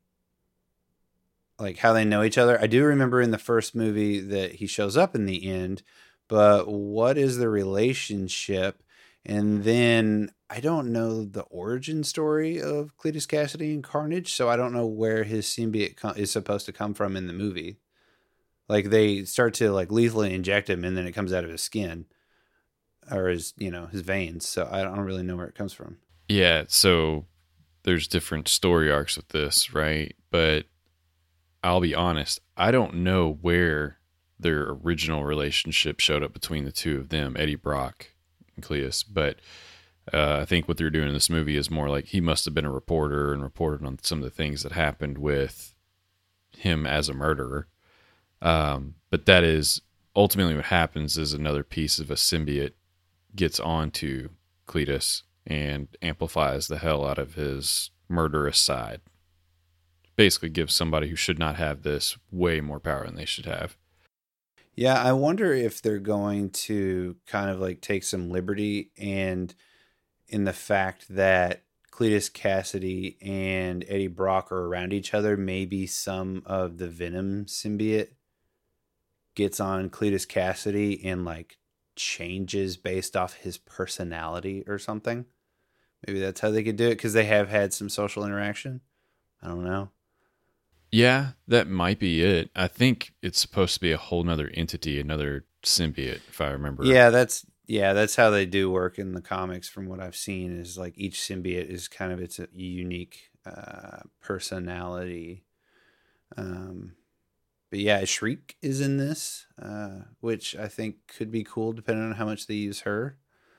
like how they know each other. I do remember in the first movie that he shows up in the end, but what is the relationship? And then I don't know the origin story of Cletus Cassidy and Carnage, so I don't know where his symbiote co- is supposed to come from in the movie. Like they start to like lethally inject him, and then it comes out of his skin or his, you know, his veins. So I don't really know where it comes from. Yeah. So there's different story arcs with this, right? But I'll be honest, I don't know where their original relationship showed up between the two of them, Eddie Brock and Cletus. But uh, I think what they're doing in this movie is more like he must have been a reporter and reported on some of the things that happened with him as a murderer. Um, but that is ultimately what happens is another piece of a symbiote gets onto Cletus and amplifies the hell out of his murderous side. Basically gives somebody who should not have this way more power than they should have. Yeah, I wonder if they're going to kind of like take some liberty and in the fact that Cletus Cassidy and Eddie Brock are around each other, maybe some of the Venom symbiote gets on Cletus Cassidy and like changes based off his personality or something. Maybe that's how they could do it because they have had some social interaction. I don't know. Yeah, that might be it. I think it's supposed to be a whole nother entity, another symbiote, if I remember. Yeah, that's yeah, that's how they do work in the comics. From what I've seen, is like each symbiote is kind of its a unique uh, personality. Um, but yeah, Shriek is in this, uh, which I think could be cool depending on how much they use her.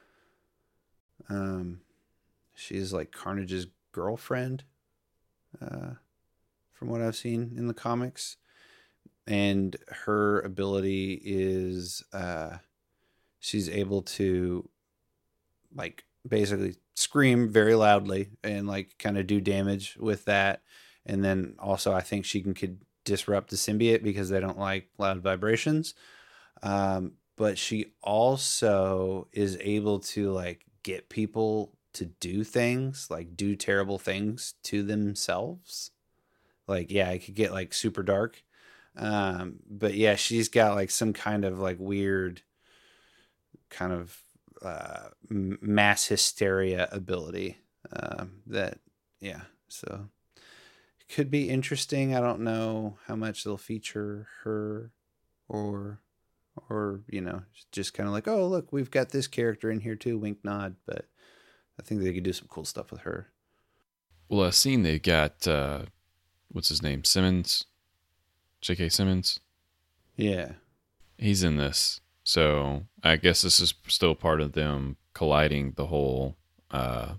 Um, she's like Carnage's girlfriend. Uh, from what I've seen in the comics. And her ability is uh, she's able to like basically scream very loudly and like kind of do damage with that. And then also I think she can could disrupt the symbiote because they don't like loud vibrations. Um, but she also is able to like get people to do things, like do terrible things to themselves. Like, yeah, it could get like super dark. Um, but yeah, she's got like some kind of like weird kind of uh, mass hysteria ability um, that, yeah, so it could be interesting. I don't know how much they'll feature her or, or, you know, just kind of like, oh, look, we've got this character in here too, wink nod. But I think they could do some cool stuff with her. Well, I've seen they got, uh, what's his name? Simmons? J K. Simmons? Yeah. He's in this. So I guess this is still part of them colliding the whole uh,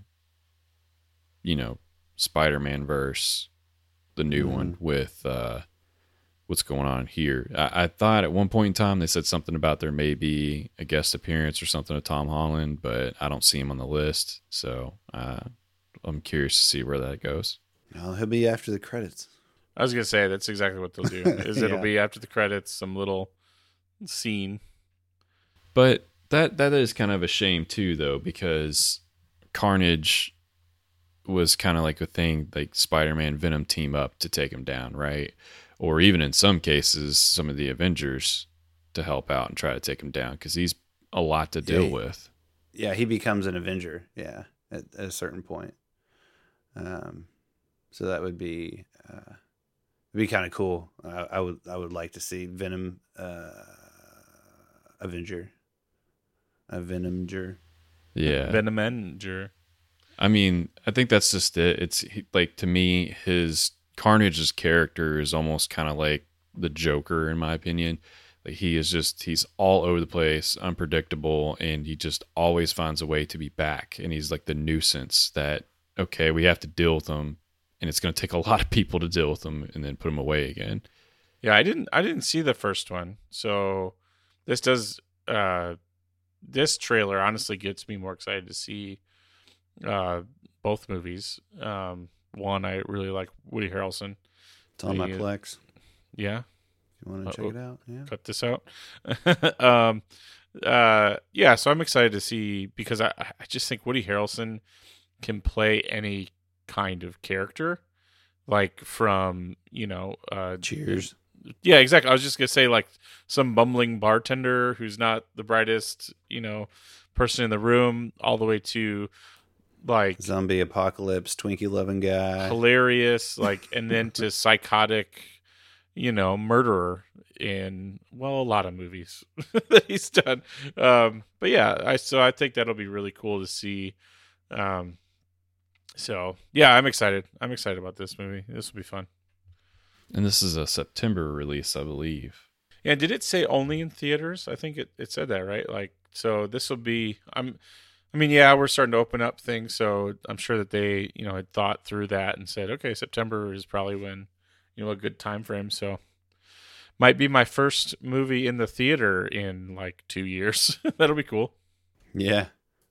you know, Spider-Man verse, the new Mhm. one with uh, what's going on here. I, I thought at one point in time they said something about there may be a guest appearance or something of Tom Holland, but I don't see him on the list. So uh, I'm curious to see where that goes. No, he'll be after the credits. I was gonna say that's exactly what they'll do. Is it'll Yeah. be after the credits, some little scene. But that that is kind of a shame too, though, because Carnage was kind of like a thing, like Spider-Man, Venom team up to take him down, right? Or even in some cases, some of the Avengers to help out and try to take him down because he's a lot to deal Yeah. with. Yeah, he becomes an Avenger. Yeah, at, at a certain point. Um, so that would be uh, it'd be kind of cool. Uh, I would I would like to see Venom uh, Avenger, a Venomer. Yeah. Venomenger. I mean, I think that's just it. It's he, like, to me, his Carnage's character is almost kind of like the Joker, in my opinion. Like, he is just, he's all over the place, unpredictable, and he just always finds a way to be back. And he's like the nuisance that, okay, we have to deal with him, and it's going to take a lot of people to deal with him and then put him away again. Yeah, I didn't I didn't see the first one. So this does uh this trailer honestly gets me more excited to see uh both movies. Um one, I really like Woody Harrelson. It's on my The- Plex. Yeah, You want to check Uh-oh. it out? Yeah. cut this out. um uh yeah, so I'm excited to see because I I just think Woody Harrelson can play any kind of character, like from, you know, uh Cheers. Yeah, exactly. I was just gonna say, like, some bumbling bartender who's not the brightest, you know, person in the room, all the way to like Zombie apocalypse, Twinkie loving guy. hilarious, like, and then to psychotic, you know, murderer in, well, a lot of movies that he's done. Um, but yeah, I so I think that'll be really cool to see. Um, so yeah, I'm excited. I'm excited about this movie. This will be fun. And this is a September release, I believe. Yeah, did it say only in theaters? I think it, it said that, right? Like, so this will be, I'm, I mean, yeah, we're starting to open up things, so I'm sure that they, you know, had thought through that and said, okay, September is probably when, you know, a good time frame. So might be my first movie in the theater in like two years. That'll be cool. Yeah.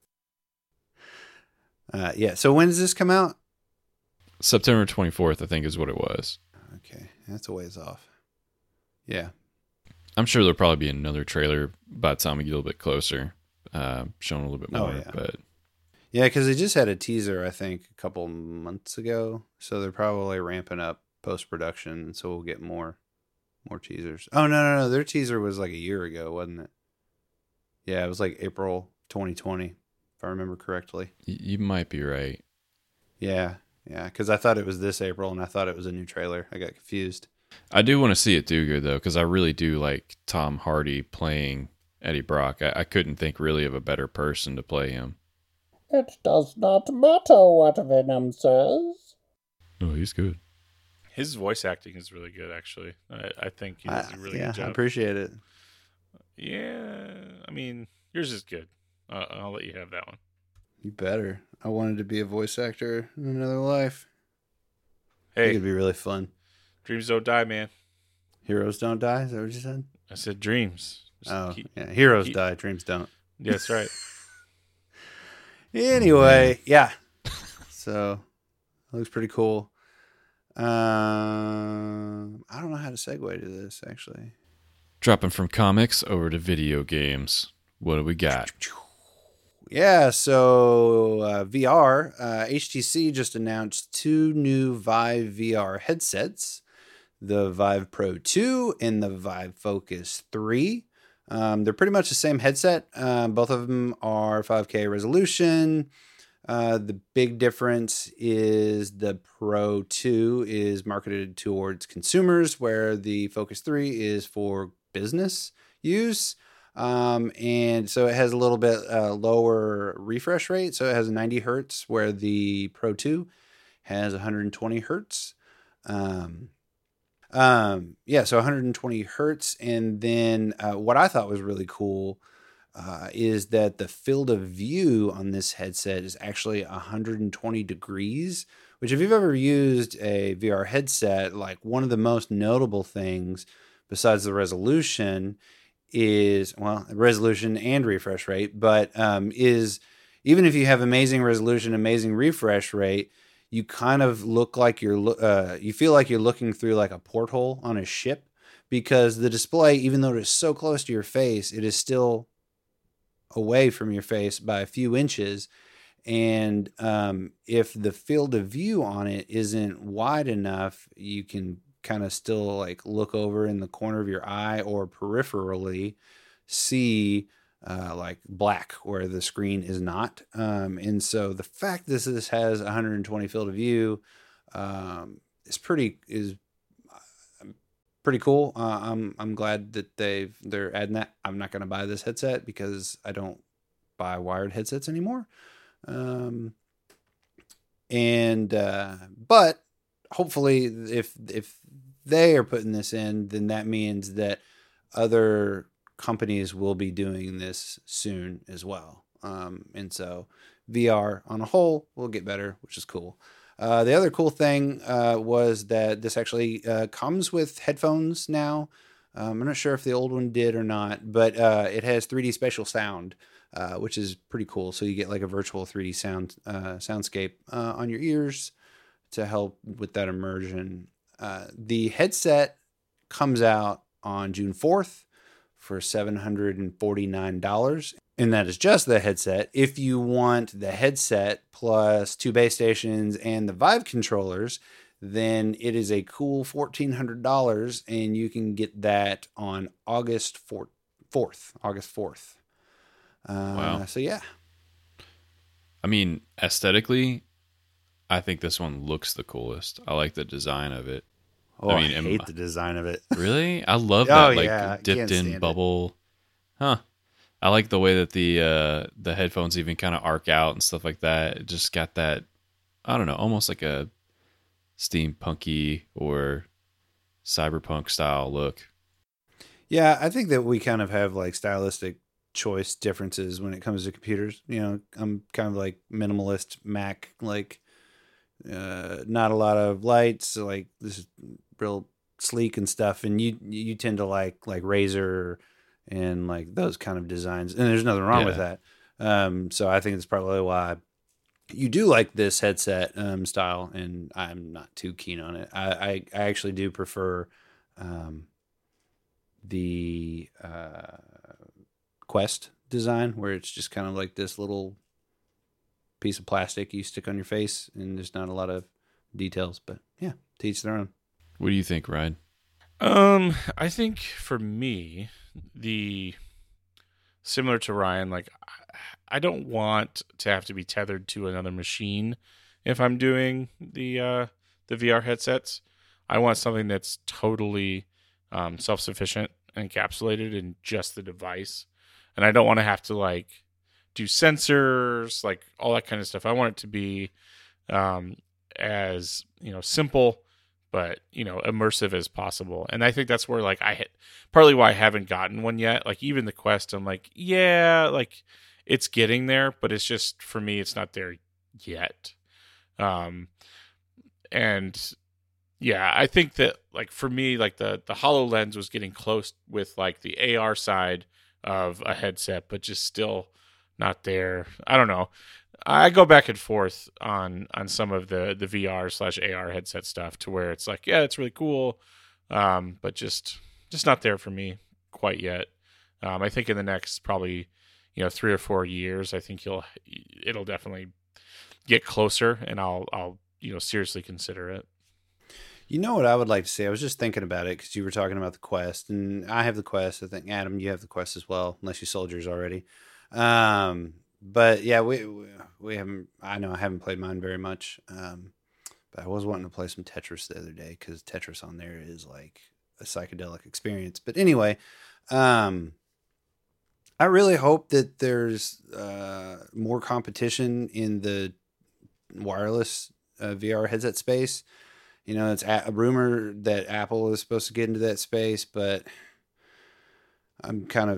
Uh, yeah. So when does this come out? September twenty-fourth, I think, is what it was. Okay, that's a ways off. Yeah. I'm sure there'll probably be another trailer by the time we get a little bit closer, uh, showing a little bit Oh, more. yeah. But Yeah, because they just had a teaser, I think, a couple months ago. So they're probably ramping up post production, so we'll get more, more teasers. Oh no, no, no! Their teaser was like a year ago, wasn't it? Yeah, it was like April twenty twenty, if I remember correctly. y- you might be right. Yeah, yeah, because I thought it was this April, and I thought it was a new trailer. I got confused. I do want to see it do good, though, because I really do like Tom Hardy playing Eddie Brock. I, I couldn't think really of a better person to play him. It does not matter what Venom says. Oh, he's good. His voice acting is really good, actually. I, I think he does I- a really yeah, good job. I appreciate it. Yeah, I mean, yours is good. Uh, I'll let you have that one. You better. I wanted to be a voice actor in another life. I think Hey, it'd be really fun. dreams don't die, man. Heroes don't die. Is that what you said? I said dreams. Just Oh, keep- yeah. Heroes keep- die. Dreams don't. Yeah, that's right. Anyway, yeah. So it looks pretty cool. Um, I don't know how to segue to this actually. Dropping from comics over to video games. What do we got? Yeah, so uh, V R, uh, H T C just announced two new Vive V R headsets, the Vive Pro two and the Vive Focus three. Um, they're pretty much the same headset. Uh, both of them are five K resolution. Uh, the big difference is the Pro two is marketed towards consumers, where the Focus three is for business use. Um, and so it has a little bit uh, lower refresh rate. So it has ninety hertz, where the Pro two has one hundred twenty hertz. Um, um, yeah, so one hundred twenty hertz. And then uh, what I thought was really cool uh, is that the field of view on this headset is actually one hundred twenty degrees, which if you've ever used a V R headset, like one of the most notable things besides the resolution is, well, resolution and refresh rate, but um, is even if you have amazing resolution, amazing refresh rate, you kind of look like you're, uh, you feel like you're looking through like a porthole on a ship, because the display, even though it is so close to your face, it is still away from your face by a few inches. And um, if the field of view on it isn't wide enough, you can kind of still like look over in the corner of your eye or peripherally see uh, like black where the screen is not. Um, and so the fact that this has one hundred twenty field of view um, is pretty is pretty cool. Uh, I'm I'm glad that they've they're adding that. I'm not going to buy this headset because I don't buy wired headsets anymore. Um, and uh, but hopefully, if if they are putting this in, then that means that other companies will be doing this soon as well. Um, and so V R on a whole will get better, which is cool. Uh, the other cool thing uh, was that this actually uh, comes with headphones now. Um, I'm not sure if the old one did or not, but uh, it has three D spatial sound, uh, which is pretty cool. So you get like a virtual three D sound uh, soundscape uh, on your ears to help with that immersion. Uh, the headset comes out on June fourth for seven hundred forty-nine dollars. And that is just the headset. If you want the headset plus two base stations and the Vive controllers, then it is a cool fourteen hundred dollars, and you can get that on August fourth. August fourth. Uh, Wow. So, yeah. I mean, aesthetically, I think this one looks the coolest. I like the design of it. Oh, I I, mean, mean, am- I hate the design of it. Really? I love Oh, that, like, yeah. I can't dipped stand in it. bubble. Huh. I like the way that the uh, the headphones even kind of arc out and stuff like that. It just got that, I don't know, almost like a steampunky or cyberpunk style look. Yeah, I think that we kind of have like stylistic choice differences when it comes to computers. You know, I'm kind of like minimalist Mac, like uh, not a lot of lights, like this is real sleek and stuff. And you you tend to like like Razer and like those kind of designs. And there's nothing wrong with Yeah. that. Um, so I think that's probably why you do like this headset um, style, and I'm not too keen on it. I I, I actually do prefer um, the uh, Quest design, where it's just kind of like this little piece of plastic you stick on your face, and there's not a lot of details. But yeah, to each their own. What do you think, Ryan? Um, I think for me, the similar to Ryan, like I don't want to have to be tethered to another machine if I'm doing the uh, the V R headsets. I want something that's totally um, self-sufficient and encapsulated in just the device, and I don't want to have to like do sensors, like all that kind of stuff. I want it to be um, as you know simple, but you know immersive as possible. And I think that's where like I hit partly why I haven't gotten one yet. Like even the Quest, I'm like, yeah, like it's getting there, but it's just for me, it's not there yet. Um, and yeah, I think that like for me, like the the HoloLens was getting close with like the A R side of a headset, but just still not there. I don't know. I go back and forth on on some of the the V R slash A R headset stuff to where it's like, yeah, it's really cool, um, but just just not there for me quite yet. Um, I think in the next probably you know three or four years, I think you'll it'll definitely get closer, and I'll I'll you know seriously consider it. You know what I would like to see? I was just thinking about it because you were talking about the Quest, and I have the Quest. I think Adam, you have the Quest as well, unless you sold yours already. Um, but yeah, we we haven't. I know I haven't played mine very much, um, but I was wanting to play some Tetris the other day because Tetris on there is like a psychedelic experience. But anyway, um, I really hope that there's uh, more competition in the wireless uh, V R headset space. You know, it's a rumor that Apple is supposed to get into that space, but I'm kind of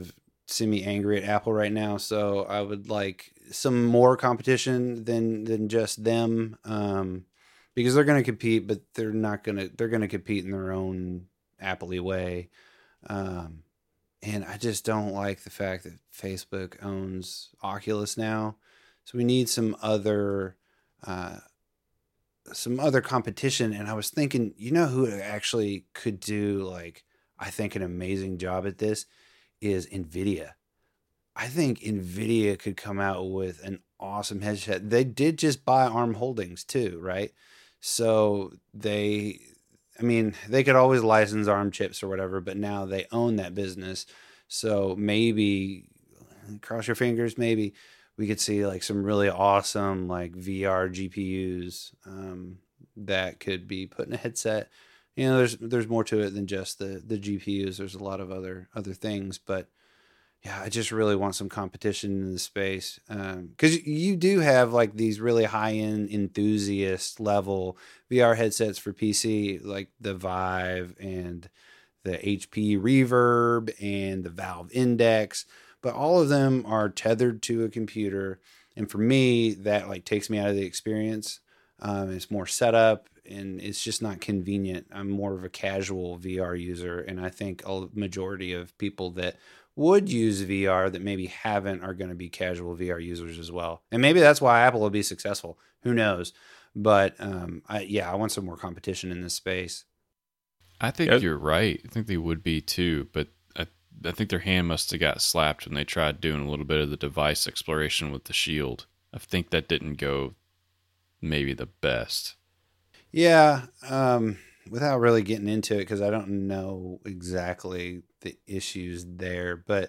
semi angry at Apple right now. So I would like some more competition than than just them, um, because they're going to compete, but they're not going to they're going to compete in their own Apple-y way. Um, and I just don't like the fact that Facebook owns Oculus now. So we need some other uh, some other competition. And I was thinking, you know who actually could do like I think an amazing job at this is NVIDIA. I think NVIDIA could come out with an awesome headset. They did just buy ARM Holdings too, right? So they, I mean, they could always license ARM chips or whatever, but now they own that business. So maybe, cross your fingers, maybe we could see like some really awesome like V R G P Us um, that could be put in a headset. You know, there's there's more to it than just the the G P Us. There's a lot of other other things, but yeah, I just really want some competition in the space, because um, you do have like these really high end enthusiast level V R headsets for P C, like the Vive and the H P Reverb and the Valve Index, but all of them are tethered to a computer, and for me, that like takes me out of the experience. Um, it's more setup, and it's just not convenient. I'm more of a casual V R user, and I think a majority of people that would use V R that maybe haven't are going to be casual V R users as well. And maybe that's why Apple will be successful. Who knows? But um, I, yeah, I want some more competition in this space. I think Yeah. you're right. I think they would be too, but I, I think their hand must have got slapped when they tried doing a little bit of the device exploration with the Shield. I think that didn't go maybe the best. Yeah, um, without really getting into it, because I don't know exactly the issues there, but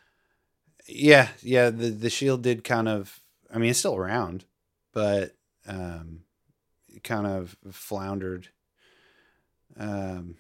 yeah, yeah, the the Shield did kind of. I mean, it's still around, but um, it kind of floundered. Um,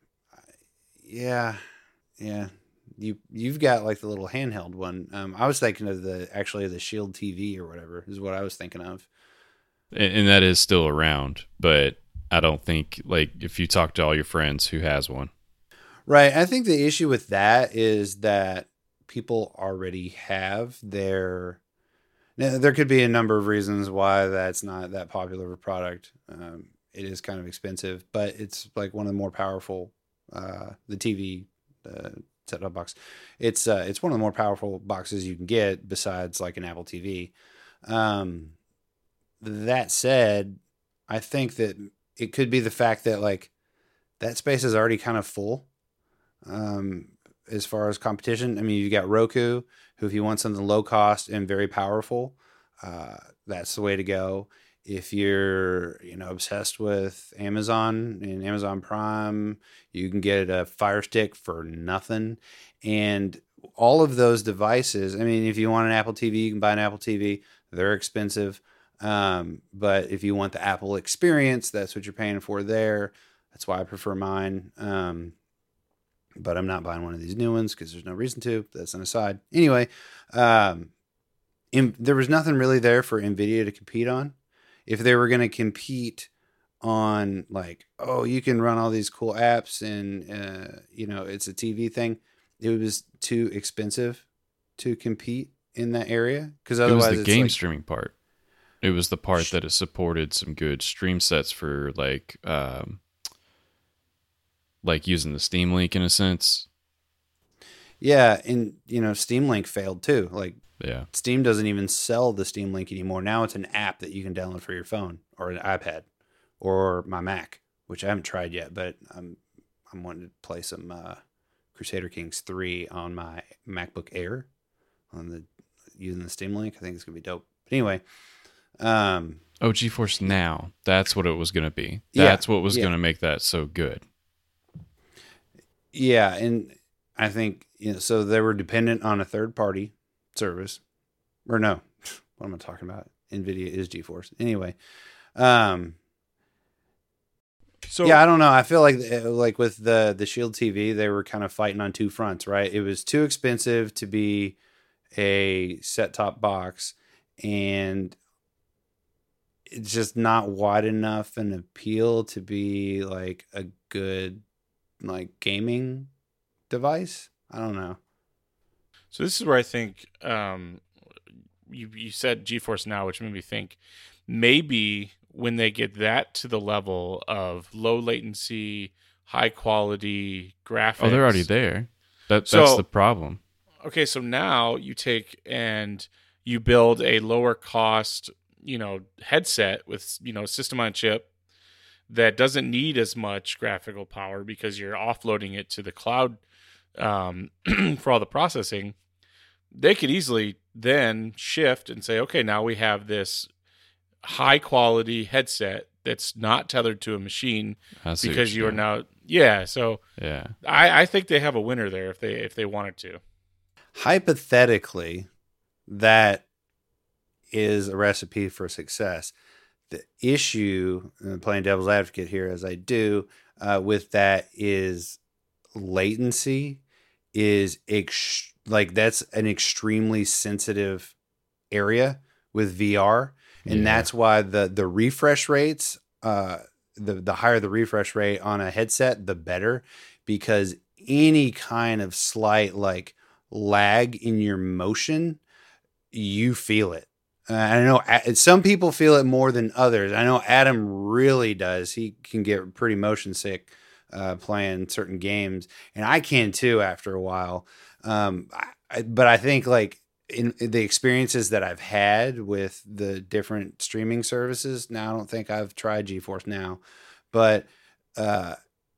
yeah, yeah. You you've got like the little handheld one. Um, I was thinking of the actually the Shield T V or whatever is what I was thinking of. And, and that is still around, but I don't think, like, if you talk to all your friends who has one. Right. I think the issue with that is that people already have their. Now, there could be a number of reasons why that's not that popular of a product. Um, it is kind of expensive, but it's like one of the more powerful. Uh, the T V, uh, set-top box. It's uh, it's one of the more powerful boxes you can get besides like an Apple T V. Um, that said, I think that it could be the fact that like that space is already kind of full. Um, as far as competition, I mean, you got Roku, who if you want something low cost and very powerful, uh, that's the way to go. If you're, you know, obsessed with Amazon and Amazon Prime, you can get a Fire Stick for nothing. And all of those devices, I mean, if you want an Apple T V, you can buy an Apple T V. They're expensive. Um, but if you want the Apple experience, that's what you're paying for there. That's why I prefer mine. Um, but I'm not buying one of these new ones because there's no reason to. That's an aside. Anyway, um, in, there was nothing really there for NVIDIA to compete on. If they were going to compete on like, oh, you can run all these cool apps and, uh, you know, it's a T V thing, it was too expensive to compete in that area. Because otherwise, it was the it's game like, streaming part. It was the part that it supported some good stream sets for like, um, like using the Steam Link in a sense. yeah, and you know, Steam Link failed too. Like, Yeah. Steam doesn't even sell the Steam Link anymore. Now it's an app that you can download for your phone or an iPad or my Mac, which I haven't tried yet, but I'm I'm wanting to play some uh, Crusader Kings three on my MacBook Air on the using the Steam Link. I think it's gonna be dope. But anyway, um, Oh, GeForce Now. That's what it was going to be. Yeah, That's what was yeah. going to make that so good. yeah, and I think you know, so they were dependent on a third party service, or no, what am I talking about? NVIDIA is GeForce. Anyway, um, So yeah, I don't know. I feel like like with the the Shield T V, they were kind of fighting on two fronts, right? It was too expensive to be a set-top box, and it's just not wide enough an appeal to be like a good like gaming device. I don't know. So this is where I think um, you you said GeForce Now, which made me think maybe when they get that to the level of low latency, high quality graphics. Oh, they're already there. That that's So- the problem. Okay, so now you take and you build a lower cost, you know, headset with, you know, system on chip that doesn't need as much graphical power because you're offloading it to the cloud um, for all the processing. They could easily then shift and say, okay, now we have this high quality headset that's not tethered to a machine I see what because you you're are now, yeah. So Yeah. I, I think they have a winner there if they if they wanted to. Hypothetically, that is a recipe for success. The issue, and playing devil's advocate here as I do, uh, with that is latency is ex- like that's an extremely sensitive area with V R, and Yeah. that's why the the refresh rates, uh, the the higher the refresh rate on a headset, the better, because any kind of slight like lag in your motion, you feel it. Uh, I know a- some people feel it more than others. I know Adam really does. He can get pretty motion sick uh, playing certain games, and I can too after a while. Um, I, I- but I think like in, in the experiences that I've had with the different streaming services. Now I don't think I've tried GeForce Now, but uh,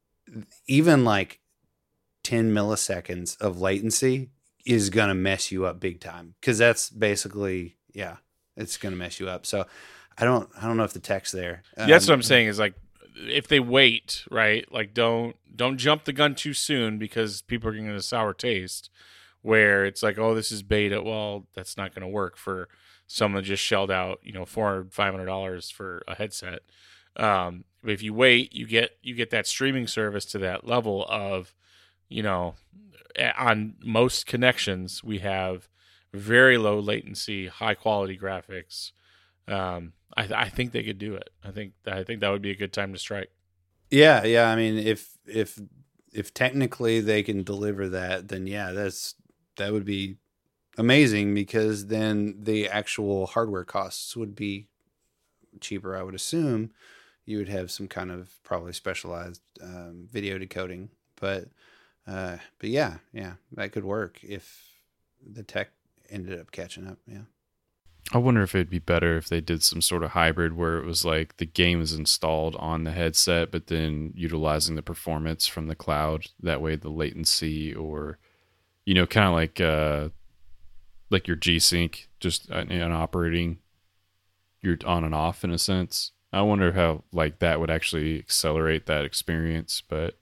even like ten milliseconds of latency is going to mess you up big time. Cause that's basically, yeah, it's going to mess you up. So I don't, I don't know if the tech's there. Yeah, that's what Um, I'm saying is like if they wait, right? Like don't don't jump the gun too soon because people are going to get a sour taste where it's like, oh, this is beta. Well, that's not going to work for someone that just shelled out, you know, four hundred, five hundred dollars for a headset. Um, but if you wait, you get you get that streaming service to that level of, you know, a- on most connections we have very low latency, high quality graphics. Um, I, I think they could do it. I think I think that would be a good time to strike. Yeah. Yeah. I mean, if, if, if technically they can deliver that, then yeah, that's, that would be amazing because then the actual hardware costs would be cheaper. I would assume you would have some kind of probably specialized um, video decoding, but uh, but yeah, yeah, that could work if the tech ended up catching up. Yeah. I wonder if it'd be better if they did some sort of hybrid where it was like the game is installed on the headset, but then utilizing the performance from the cloud. That way, the latency, or you know, kind of like uh, like your G Sync, just an, an operating, you're on and off in a sense. I wonder how like that would actually accelerate that experience, but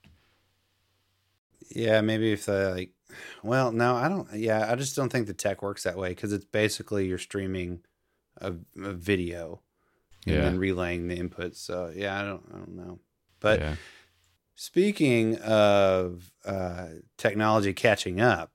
Yeah, maybe if they like, well, no, I don't. Yeah, I just don't think the tech works that way because it's basically you're streaming a, a video and yeah, then relaying the inputs. So yeah, I don't, I don't know. But yeah. speaking of uh, technology catching up,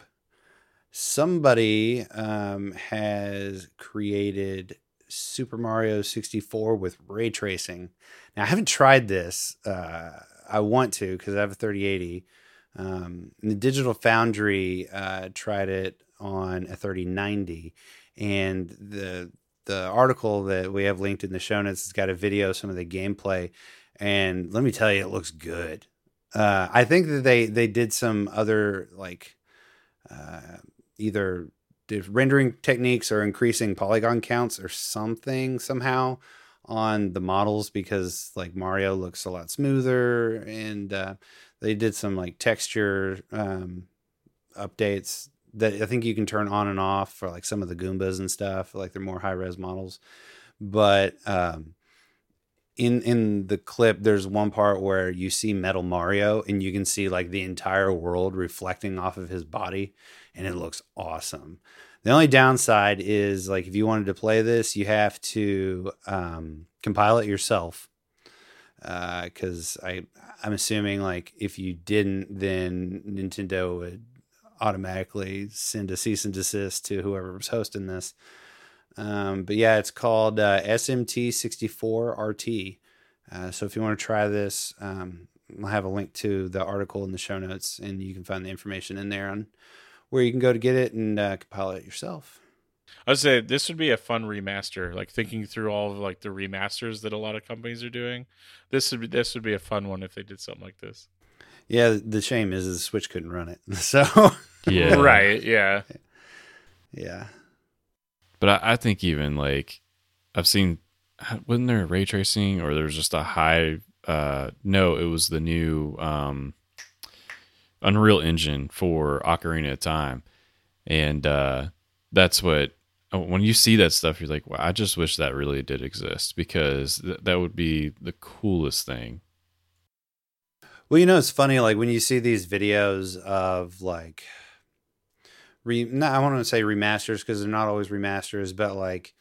somebody um, has created Super Mario sixty-four with ray tracing. Now, I haven't tried this. Uh, I want to because I have a thirty eighty. Um, and the Digital Foundry uh, tried it on a thirty ninety, and the the article that we have linked in the show notes has got a video of some of the gameplay, and let me tell you, it looks good. Uh, I think that they they did some other like uh, either did rendering techniques or increasing polygon counts or something somehow on the models because like Mario looks a lot smoother, and uh, they did some like texture um, updates that I think you can turn on and off for like some of the Goombas and stuff. Like they're more high res models, but um, in in the clip, there's one part where you see Metal Mario and you can see like the entire world reflecting off of his body, and it looks awesome. The only downside is like if you wanted to play this, you have to um, compile it yourself. Because uh, I I'm assuming like if you didn't, then Nintendo would automatically send a cease and desist to whoever was hosting this. Um, but yeah, it's called uh, S M T sixty-four R T. Uh, so if you want to try this, um, I'll have a link to the article in the show notes, and you can find the information in there on where you can go to get it and uh, compile it yourself. I would say this would be a fun remaster. Like thinking through all of like the remasters that a lot of companies are doing, this would be this would be a fun one if they did something like this. Yeah, the shame is the Switch couldn't run it. So Yeah. Right. Yeah. yeah. But I, I think even like I've seen, wasn't there ray tracing or there was just a high? Uh, no, it was the new um, Unreal Engine for Ocarina of Time, and uh, that's what. When you see that stuff, you're like, "Wow, I just wish that really did exist because th- that would be the coolest thing." Well, you know, it's funny, like when you see these videos of like, re, no, I want to say remasters because they're not always remasters, but like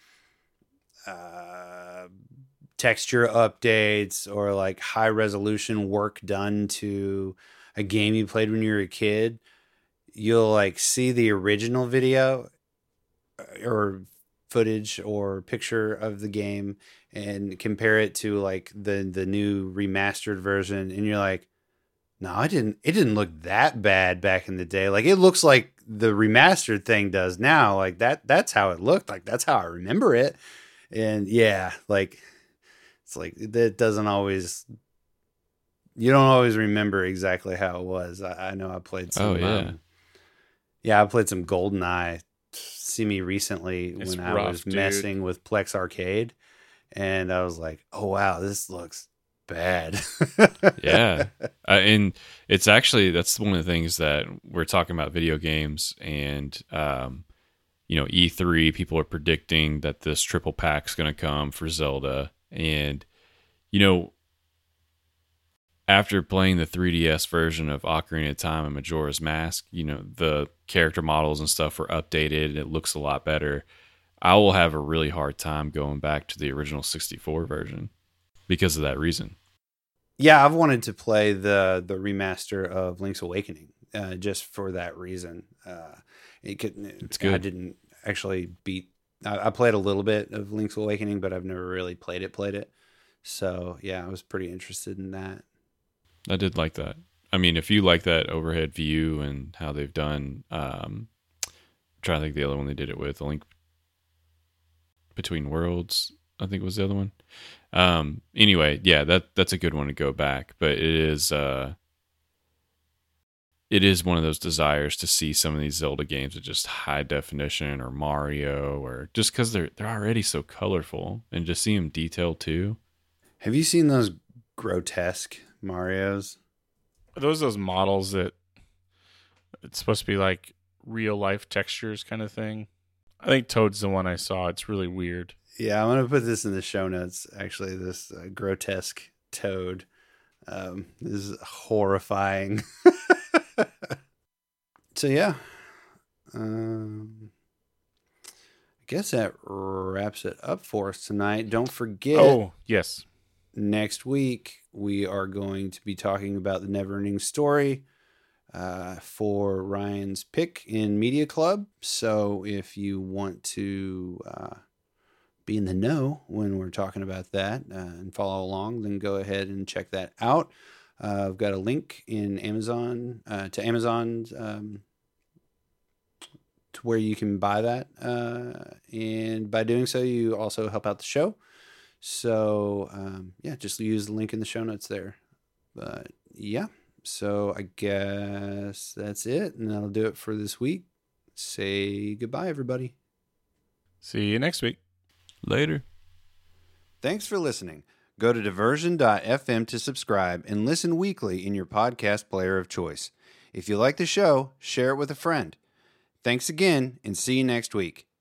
uh, texture updates or like high resolution work done to a game you played when you were a kid. You'll like see the original video or footage or picture of the game and compare it to like the the new remastered version, and you're like, no, I didn't it didn't look that bad back in the day. Like it looks like the remastered thing does now. Like that that's how it looked. Like that's how I remember it. And yeah, like it's like that doesn't always you don't always remember exactly how it was. I, I know I played some Oh yeah, um, yeah, I played some GoldenEye. See me recently It's when I rough, was dude. messing with Plex Arcade, and I was like, "Oh wow, this looks bad." yeah. Uh, and it's actually that's one of the things that we're talking about video games, and um, you know, E three people are predicting that this triple pack's going to come for Zelda, and you know, after playing the three D S version of Ocarina of Time and Majora's Mask, you know, the character models and stuff were updated and it looks a lot better. I will have a really hard time going back to the original sixty-four version because of that reason. Yeah, I've wanted to play the the remaster of Link's Awakening uh, just for that reason. Uh, it could, It's good. I didn't actually beat. I, I played a little bit of Link's Awakening, but I've never really played it. Played it. So yeah, I was pretty interested in that. I did like that. I mean, if you like that overhead view and how they've done, um, I'm trying to think the other one they did it with, A Link Between Worlds, I think was the other one. Um, anyway, yeah, that that's a good one to go back, but it is uh, it is one of those desires to see some of these Zelda games at just high definition, or Mario, or just because they're they're already so colorful, and just see them detailed too. Have you seen those grotesque Marios? Are those those models that it's supposed to be like real life textures kind of thing? I think Toad's the one I saw. It's really weird. Yeah, I'm gonna put this in the show notes. Actually, this uh, grotesque Toad. Um, this is horrifying. So yeah, um, I guess that wraps it up for us tonight. Don't forget. Oh, yes. Next week, we are going to be talking about the Neverending Story uh, for Ryan's pick in Media Club. So if you want to uh, be in the know when we're talking about that uh, and follow along, then go ahead and check that out. Uh, I've got a link in Amazon uh, to Amazon's um, to where you can buy that. Uh, and by doing so, you also help out the show. So, um, yeah, just use the link in the show notes there. But, yeah, so I guess that's it. And that'll do it for this week. Say goodbye, everybody. See you next week. Later. Thanks for listening. Go to diversion dot f m to subscribe and listen weekly in your podcast player of choice. If you like the show, share it with a friend. Thanks again, and see you next week.